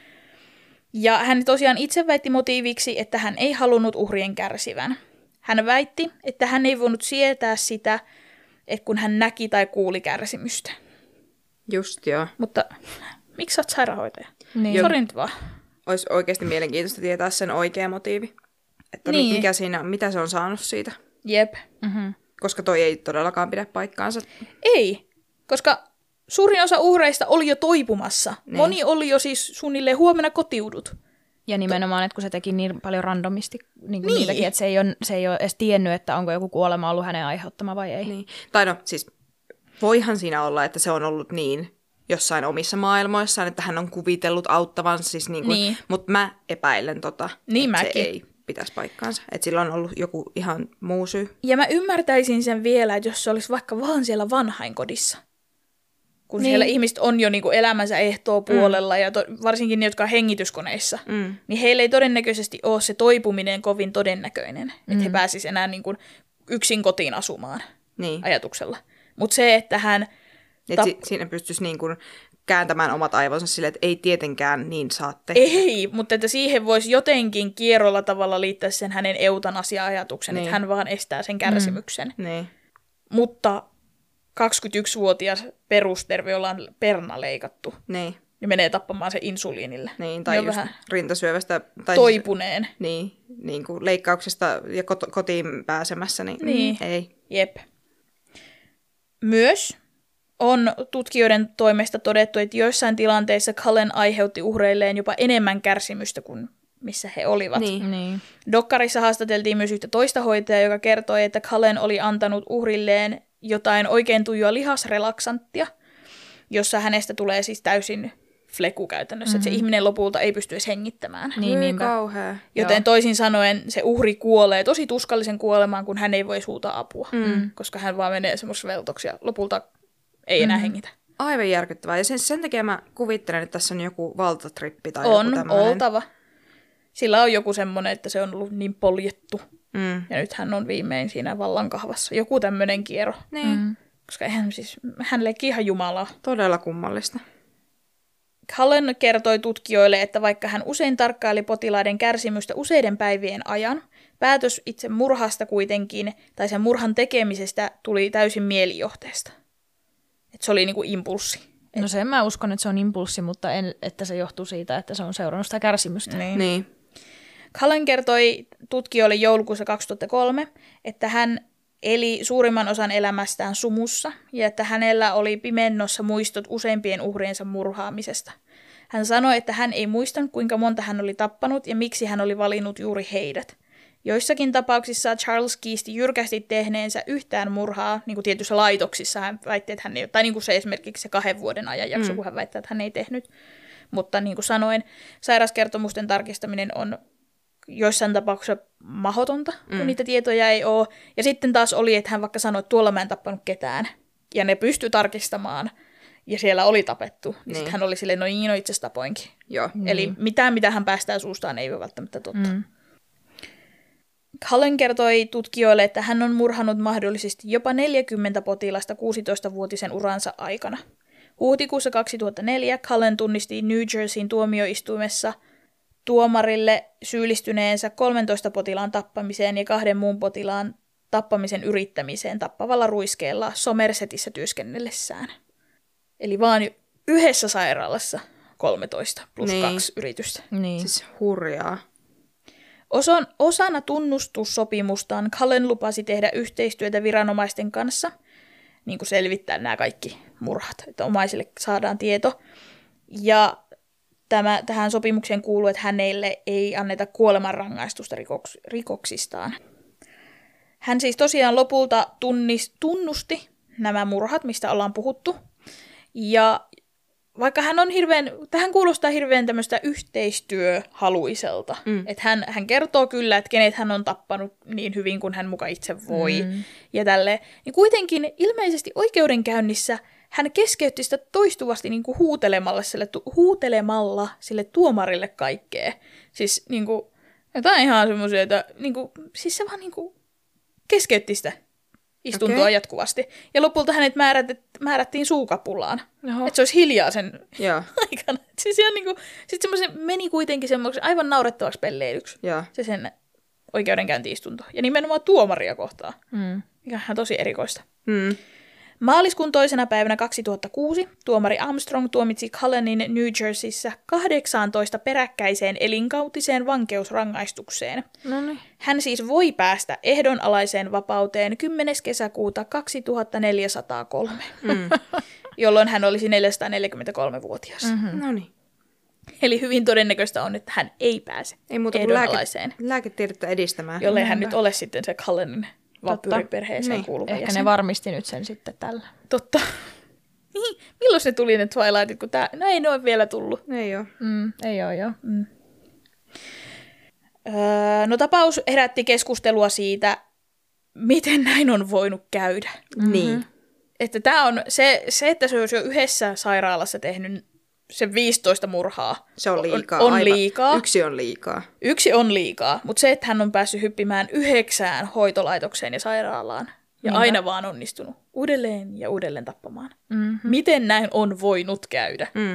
Ja hän tosiaan itse väitti motiiviksi, että hän ei halunnut uhrien kärsivän. Hän väitti, että hän ei voinut sietää sitä, että kun hän näki tai kuuli kärsimystä. Just joo. Mutta miksi sä oot sairaanhoitaja? Niin. Sori nyt vaan. Olisi oikeasti mielenkiintoista tietää sen oikea motiivi. Että niin. mikä siinä, mitä se on saanut siitä. Jep. Mm-hmm. Koska toi ei todellakaan pidä paikkaansa. Ei, koska suurin osa uhreista oli jo toipumassa. Niin. Moni oli jo siis suunnilleen huomenna kotiudut. Ja nimenomaan, että kun se teki niin paljon randomisti niin niin. niitäkin, että se ei, ole, se ei ole edes tiennyt, että onko joku kuolema ollut hänen aiheuttama vai ei. Niin. Tai no, siis voihan siinä olla, että se on ollut niin jossain omissa maailmoissaan, että hän on kuvitellut auttavansa, siis niin kuin, niin. mutta mä epäilen tota, niin että mäkin. se ei pitäisi paikkaansa. Että sillä on ollut joku ihan muu syy. Ja mä ymmärtäisin sen vielä, että jos se olisi vaikka vaan siellä vanhainkodissa. Kun niin. siellä ihmiset on jo niinku elämänsä ehtoo puolella, mm. ja to, varsinkin ne, jotka on hengityskoneissa, mm. niin heillä ei todennäköisesti ole se toipuminen kovin todennäköinen, mm. että he pääsisivät enää niinku yksin kotiin asumaan niin. ajatuksella. Mutta se, että hän... Tap... Si- siinä pystyisi niinku kääntämään omat aivonsa silleen, että ei tietenkään niin saa tehdä. Ei, mutta että siihen voisi jotenkin kierrolla tavalla liittää sen hänen eutanasia-ajatuksen, niin. että hän vaan estää sen kärsimyksen. Mm. Niin. Mutta kaksikymmentäyksivuotias perusterve, jolla on perna leikattu, niin. ja menee tappamaan se insuliinille. Niin, tai just vähän rintasyövästä. Tai toipuneen. Siis, niin, niin kuin leikkauksesta ja kot- kotiin pääsemässä, niin, niin. Mm, ei. Jep. Myös on tutkijoiden toimesta todettu, että joissain tilanteissa Cullen aiheutti uhreilleen jopa enemmän kärsimystä kuin missä he olivat. Niin. Niin. Dokkarissa haastateltiin myös yhtä toista hoitajaa, joka kertoi, että Cullen oli antanut uhrilleen jotain oikein tuijua lihasrelaksanttia, jossa hänestä tulee siis täysin fleku käytännössä, mm-hmm. että se ihminen lopulta ei pysty edes hengittämään. Niin, niin kauhea. Joten Joo. toisin sanoen se uhri kuolee tosi tuskallisen kuolemaan, kun hän ei voi suuta apua, mm. koska hän vaan menee semmoisessa veltoksi ja lopulta ei enää mm. hengitä. Aivan järkyttävää. Ja sen, sen takia mä kuvittelen, että tässä on joku valtatrippi tai on, joku tämmöinen. On, oltava. Sillä on joku semmoinen, että se on ollut niin poljettu. Mm. Ja nyt hän on viimein siinä vallankahvassa. Joku tämmöinen kiero. Niin. Mm. Koska hän siis, hän leikki ihan jumalaa. Todella kummallista. Cullen kertoi tutkijoille, että vaikka hän usein tarkkaili potilaiden kärsimystä useiden päivien ajan, päätös itse murhasta kuitenkin, tai sen murhan tekemisestä, tuli täysin mielijohteesta. Että se oli niinku impulssi. No sen mä uskon, että se on impulssi, mutta en, että se johtuu siitä, että se on seurannut sitä kärsimystä. Niin. Niin. Cullen kertoi tutkijoille joulukuussa kaksituhattakolme, että hän eli suurimman osan elämästään sumussa ja että hänellä oli pimennossa muistot useimpien uhriensa murhaamisesta. Hän sanoi, että hän ei muistanut, kuinka monta hän oli tappanut ja miksi hän oli valinnut juuri heidät. Joissakin tapauksissa Charles kiisti jyrkästi tehneensä yhtään murhaa, niin kuin tietyissä laitoksissa hän väitti, että hän ei, tai niin kuin se esimerkiksi se kahden vuoden ajanjakso, mm. kun hän väittää, että hän ei tehnyt. Mutta niin kuin sanoin, sairaskertomusten tarkistaminen on joissain tapauksissa mahdotonta, kun mm. niitä tietoja ei ole. Ja sitten taas oli, että hän vaikka sanoi, että tuolla mä en tappanut ketään. Ja ne pystyi tarkistamaan, ja siellä oli tapettu. Niin, niin. Sitten hän oli silleen, no niin, no itse asiassa tapoinkin. Joo. Mm. Eli mitään, mitä hän päästää suustaan, ei ole välttämättä totta. Mm. Cullen kertoi tutkijoille, että hän on murhannut mahdollisesti jopa neljäkymmentä potilasta kuusitoistavuotisen uransa aikana. Huhtikuussa kaksituhattaneljä Cullen tunnisti New Jerseyn tuomioistuimessa tuomarille syyllistyneensä kolmentoista potilaan tappamiseen ja kahden muun potilaan tappamisen yrittämiseen tappavalla ruiskeella Somersetissä työskennellessään. Eli vaan yhdessä sairaalassa kolmetoista plus niin. kaksi yritystä. Niin. Siis hurjaa. Osan, osana tunnustussopimustaan Cullen lupasi tehdä yhteistyötä viranomaisten kanssa, niin kuin selvittää nämä kaikki murhat, että omaisille saadaan tieto. Ja tämä, tähän sopimukseen kuuluu, että hänelle ei anneta kuolemanrangaistusta rikoks, rikoksistaan. Hän siis tosiaan lopulta tunnis, tunnusti nämä murhat, mistä ollaan puhuttu. Ja vaikka hän on hirveän, tähän kuulostaa hirveän tämmöistä yhteistyöhaluiselta. Mm. Että hän, hän kertoo kyllä, että kenet hän on tappanut niin hyvin kuin hän muka itse voi. Mm. Ja tälleen. Niin kuitenkin ilmeisesti oikeudenkäynnissä hän keskeytti sitä toistuvasti niin kuin huutelemalla, sille, huutelemalla sille tuomarille kaikkea. Siis niin kuin, jotain ihan semmoisia, että niin kuin, siis se vaan niin kuin keskeytti sitä istuntoa okay. jatkuvasti. Ja lopulta hänet määrät, määrättiin suukapulaan. Että se olisi hiljaa sen Joo. aikana. Siis ihan niin kuin, sit meni kuitenkin semmoisen aivan naurettavaksi pelleilyksi. Joo. Se sen oikeudenkäynti-istunto. Ja nimenomaan tuomaria kohtaan. Mm. Mikä on tosi erikoista. Mm. Maaliskuun toisena päivänä kaksituhattakuusi tuomari Armstrong tuomitsi Cullenin New Jerseyssä kahdeksaantoista peräkkäiseen elinkautiseen vankeusrangaistukseen. Noniin. Hän siis voi päästä ehdonalaiseen vapauteen kymmenes kesäkuuta kaksituhattaneljäsataakolme, mm. jolloin hän olisi neljäsataaneljäkymmentäkolmevuotias. Mm-hmm. No niin. Eli hyvin todennäköistä on, että hän ei pääse Ei muuta kuin ehdonalaiseen, lääke, lääketiedettä edistämään. jollei hän nyt ole sitten se Cullenin vampyyriperheeseen Niin. kuuluva Ehkä jäsen. ne varmisti nyt sen sitten tällä. Totta. Niin, milloin ne tuli ne Twilightit, kun tää... No ei ne ole vielä tullut. Ei ole. Mm, ei ole, joo. Mm. Öö, no tapaus herätti keskustelua siitä, miten näin on voinut käydä. Mm-hmm. Niin. Että tää on se, se, että se olisi jo yhdessä sairaalassa tehnyt se viisitoista murhaa. Se on liikaa. On, on aivan. liikaa. Yksi on liikaa. Yksi on liikaa, mutta se, että hän on päässyt hyppimään yhdeksään hoitolaitokseen ja sairaalaan ja Niinpä. aina vaan onnistunut uudelleen ja uudelleen tappamaan. Mm-hmm. Miten näin on voinut käydä? Mm.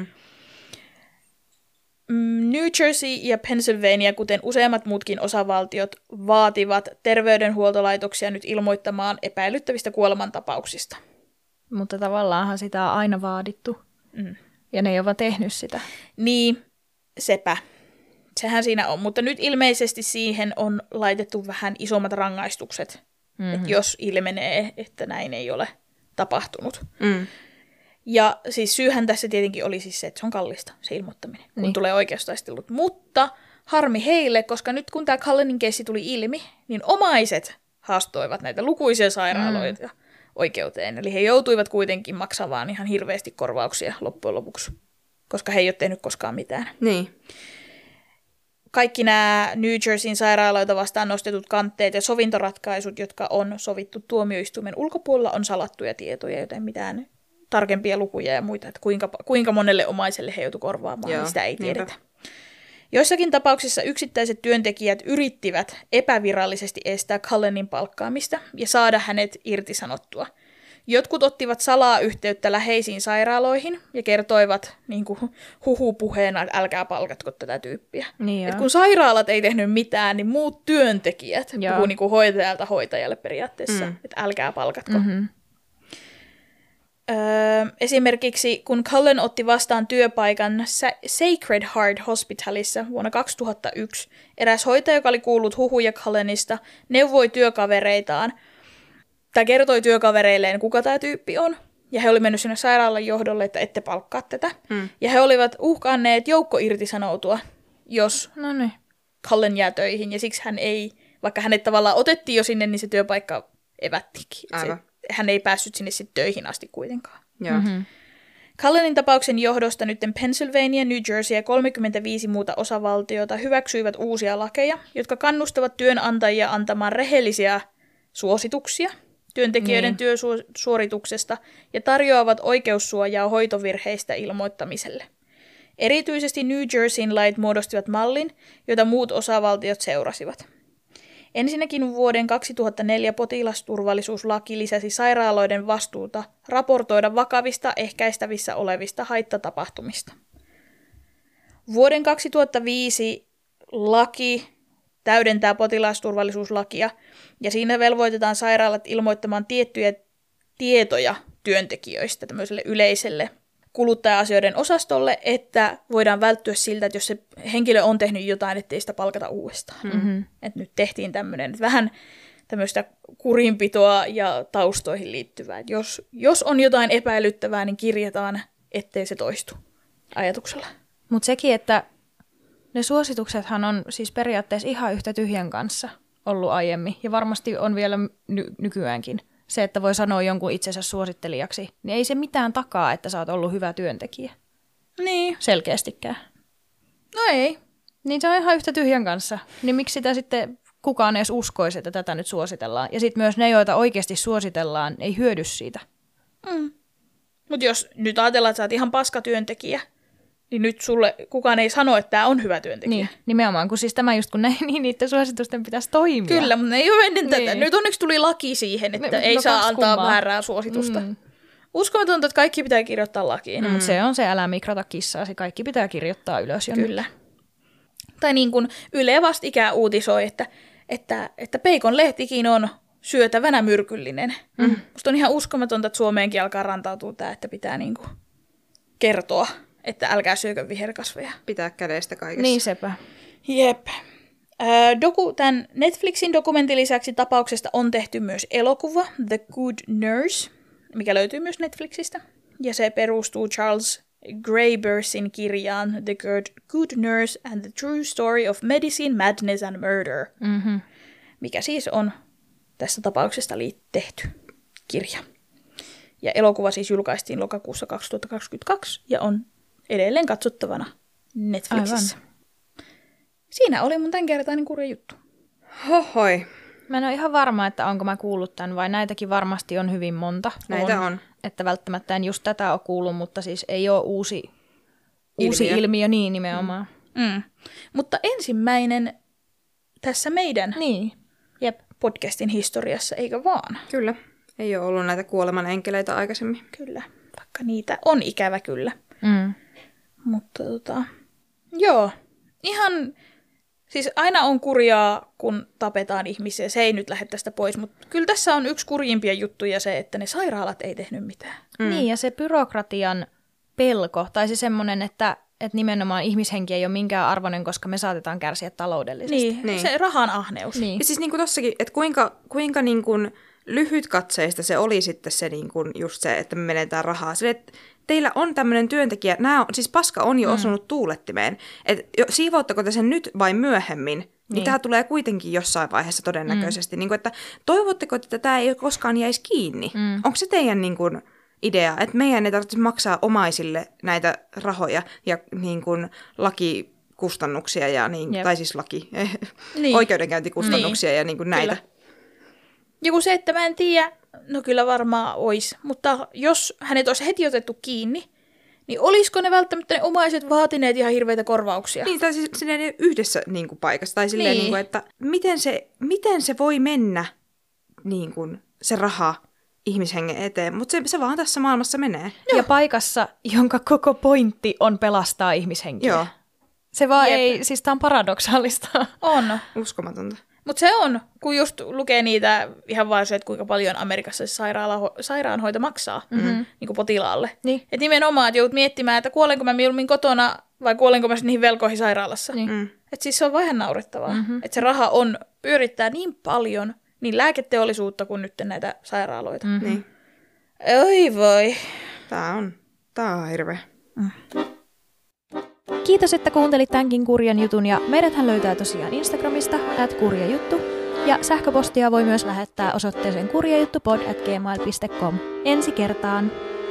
New Jersey ja Pennsylvania, kuten useimmat muutkin osavaltiot, vaativat terveydenhuoltolaitoksia nyt ilmoittamaan epäilyttävistä kuolemantapauksista. Mutta tavallaanhan sitä on aina vaadittu. Mm. Ja ne ei ole vaan tehnyt sitä. Niin, sepä. Sehän siinä on. Mutta nyt ilmeisesti siihen on laitettu vähän isommat rangaistukset, mm-hmm. että jos ilmenee, että näin ei ole tapahtunut. Mm. Ja siis syyhän tässä tietenkin oli siis se, että se on kallista, se ilmoittaminen, kun niin. tulee oikeustaistelut. Mutta harmi heille, koska nyt kun tämä Cullenin keissi tuli ilmi, niin omaiset haastoivat näitä lukuisia sairaaloita mm. oikeuteen. Eli he joutuivat kuitenkin maksamaan ihan hirveästi korvauksia loppujen lopuksi, koska he ei ole tehnyt koskaan mitään. Niin. Kaikki nämä New Jerseyn sairaaloita vastaan nostetut kanteet ja sovintoratkaisut, jotka on sovittu tuomioistuimen ulkopuolella, on salattuja tietoja, joten mitään tarkempia lukuja ja muita, että kuinka, kuinka monelle omaiselle he joutuivat korvaamaan, Joo, niin sitä ei tiedetä. niinpä. Joissakin tapauksissa yksittäiset työntekijät yrittivät epävirallisesti estää Cullenin palkkaamista ja saada hänet irtisanottua. Jotkut ottivat salaa yhteyttä läheisiin sairaaloihin ja kertoivat niin kuin huhupuheena, että älkää palkatko tätä tyyppiä. Niin Et kun sairaalat ei tehnyt mitään, niin muut työntekijät Joo. puhuu niin kuin hoitajalta hoitajalle periaatteessa, Mm. että älkää palkatko. Mm-hmm. Öö, esimerkiksi kun Cullen otti vastaan työpaikan Sa- Sacred Heart Hospitalissa vuonna kaksituhattayksi, eräs hoitaja, joka oli kuullut huhuja Cullenista, neuvoi työkavereitaan, tai kertoi työkavereilleen, kuka tämä tyyppi on. Ja he olivat mennyt sinne sairaalan johdolle, että ette palkkaa tätä. Mm. Ja he olivat uhkanneet joukko irtisanoutua, jos No niin. Cullen jää töihin. Ja siksi hän ei, vaikka hänet tavallaan otettiin jo sinne, niin se työpaikka evättikin. Se, Aivan. hän ei päässyt sinne sitten töihin asti kuitenkaan. Joo. Mm-hmm. Cullenin tapauksen johdosta nyt Pennsylvania, New Jersey ja kolmekymmentäviisi muuta osavaltiota hyväksyivät uusia lakeja, jotka kannustavat työnantajia antamaan rehellisiä suosituksia työntekijöiden Niin. työsuorituksesta ja tarjoavat oikeussuojaa hoitovirheistä ilmoittamiselle. Erityisesti New Jerseyn lait muodostivat mallin, jota muut osavaltiot seurasivat. Ensinnäkin vuoden kaksituhattaneljä potilasturvallisuuslaki lisäsi sairaaloiden vastuuta raportoida vakavista ehkäistävissä olevista haittatapahtumista. Vuoden kaksituhattaviisi laki täydentää potilasturvallisuuslakia, ja siinä velvoitetaan sairaalat ilmoittamaan tiettyjä tietoja työntekijöistä tämmöiselle yleiselle kuluttaja-asioiden osastolle, että voidaan välttyä siltä, että jos se henkilö on tehnyt jotain, ettei sitä palkata uudestaan. Mm-hmm. Että nyt tehtiin tämmöinen vähän tämmöistä kurinpitoa ja taustoihin liittyvää. Et jos, jos on jotain epäilyttävää, niin kirjataan, ettei se toistu ajatuksella. Mutta sekin, että ne suosituksethan on siis periaatteessa ihan yhtä tyhjän kanssa ollut aiemmin. Ja varmasti on vielä ny- nykyäänkin. Se, että voi sanoa jonkun itsensä suosittelijaksi, niin ei se mitään takaa, että sä oot ollut hyvä työntekijä. Niin, Selkeästikään. no ei. Niin se on ihan yhtä tyhjän kanssa. Niin miksi sitä sitten kukaan edes uskoisi, että tätä nyt suositellaan? Ja sitten myös ne, joita oikeasti suositellaan, ei hyödy siitä. Mm. Mutta jos nyt ajatellaan, että sä oot ihan paska työntekijä, niin nyt sulle kukaan ei sano, että tämä on hyvä työntekijä. Niin, nimenomaan, kun siis tämä just kun ne, niin niiden suositusten pitäisi toimia. Kyllä, mutta ne ei ole ennen Niin. tätä. Nyt onneksi tuli laki siihen, että No, ei no saa kaksi antaa kummaa. väärää suositusta. Mm. Uskomatonta, että kaikki pitää kirjoittaa lakiin. No, mutta se on se, älä mikrota kissaasi. Kaikki pitää kirjoittaa ylös. Jonnekin. Kyllä. Tai niin kuin Yle vastikään uutisoi, että, että, että Peikon lehtikin on syötävänä myrkyllinen. Mm. Musta on ihan uskomatonta, että Suomeenkin alkaa rantautua tämä, että pitää niin kuin kertoa, että älkää syökö viherkasveja. Pitää kädestä kaikessa. Niin sepä. Jep. Ää, doku, tämän Netflixin dokumentin lisäksi tapauksesta on tehty myös elokuva The Good Nurse, mikä löytyy myös Netflixistä. Ja se perustuu Charles Graybursin kirjaan The Good, Good Nurse and the True Story of Medicine, Madness and Murder, Mm-hmm. mikä siis on tästä tapauksesta liit- tehty kirja. Ja elokuva siis julkaistiin lokakuussa kaksituhattakaksikymmentäkaksi ja on edelleen katsottavana Netflixissä. Aivan. Siinä oli mun tämänkertainen kurja juttu. Hohoi. Mä en ole ihan varma, että onko mä kuullut tämän, vai näitäkin varmasti on hyvin monta. Näitä on. Että välttämättä en just tätä ole kuullut, mutta siis ei ole uusi ilmiö, uusi Ilmiö. ilmiö niin nimenomaan. Mm. Mutta ensimmäinen tässä meidän Niin, jep. podcastin historiassa, eikö vaan? Kyllä. Ei ole ollut näitä kuoleman enkeleitä aikaisemmin. Kyllä, vaikka niitä on ikävä kyllä. Mm. Mutta tota, joo, ihan, siis aina on kurjaa, kun tapetaan ihmisiä, se ei nyt lähde tästä pois, mutta kyllä tässä on yksi kurjimpia juttuja se, että ne sairaalat ei tehnyt mitään. Mm. Niin, ja se byrokratian pelko, tai se semmoinen, että, että nimenomaan ihmishenki ei ole minkään arvoinen, koska me saatetaan kärsiä taloudellisesti. Niin, Niin. se rahan ahneus. Niin. Ja siis niin kuin tossakin, että kuinka, kuinka niin kuin lyhytkatseista se oli sitten se niin kuin just se, että me menetään rahaa. Sille, että teillä on tämmöinen työntekijä, nämä on, siis paska on jo osunut mm. tuulettimeen. Että siivouttako te sen nyt vai myöhemmin, niin, niin tämä tulee kuitenkin jossain vaiheessa todennäköisesti. Mm. Niin kuin, että toivotteko, että tämä ei koskaan jäisi kiinni? Mm. Onko se teidän niin kuin idea, että meidän ei tarvitse maksaa omaisille näitä rahoja ja niin kuin lakikustannuksia, ja niin, tai siis laki, Niin. oikeudenkäyntikustannuksia Niin. ja niin kuin näitä. Kyllä. Ja kun se, että mä en tiedä, no kyllä varmaan ois, mutta jos hänet olisi heti otettu kiinni, niin olisiko ne välttämättä ne omaiset vaatineet ihan hirveitä korvauksia? Niin, tai siis silleen yhdessä niin kuin, paikassa. Tai silleen, Niin. niin kuin, että miten se, miten se voi mennä niin kuin, se raha ihmishengen eteen. Mutta se, se vaan tässä maailmassa menee. Ja paikassa, jonka koko pointti on pelastaa ihmishenkiä. Joo. Se vaan Jep. ei, siis tää on paradoksaalista. On. Uskomatonta. Mutta se on, kun just lukee niitä ihan vaan se, että kuinka paljon Amerikassa se sairaala, sairaanhoito maksaa mm-hmm. niin kuin potilaalle. Niin. Että nimenomaan, että joudut miettimään, että kuolenko mä mieluummin kotona vai kuolenko mä niihin velkoihin sairaalassa. Niin. Mm. Että siis se on vähän naurettavaa. Mm-hmm. Että se raha on, pyörittää niin paljon niin lääketeollisuutta kuin nyt näitä sairaaloita. Mm-hmm. Niin. Oi voi. Tää on, tää on hirveä. Kiitos, että kuuntelit tämänkin kurjan jutun, ja meidäthän löytää tosiaan Instagramista at kurjajuttu, ja sähköpostia voi myös lähettää osoitteeseen kurjajuttupod at gmail piste com. Ensi kertaan!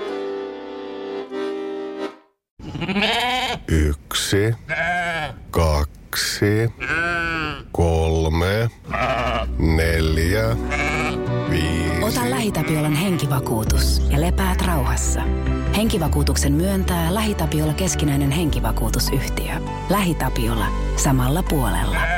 Yksi, kaksi, kolme, neljä, viisi. Ota LähiTapiolan henkivakuutus ja lepäät rauhassa. Henkivakuutuksen myöntää LähiTapiola keskinäinen henkivakuutusyhtiö. LähiTapiola. Samalla puolella.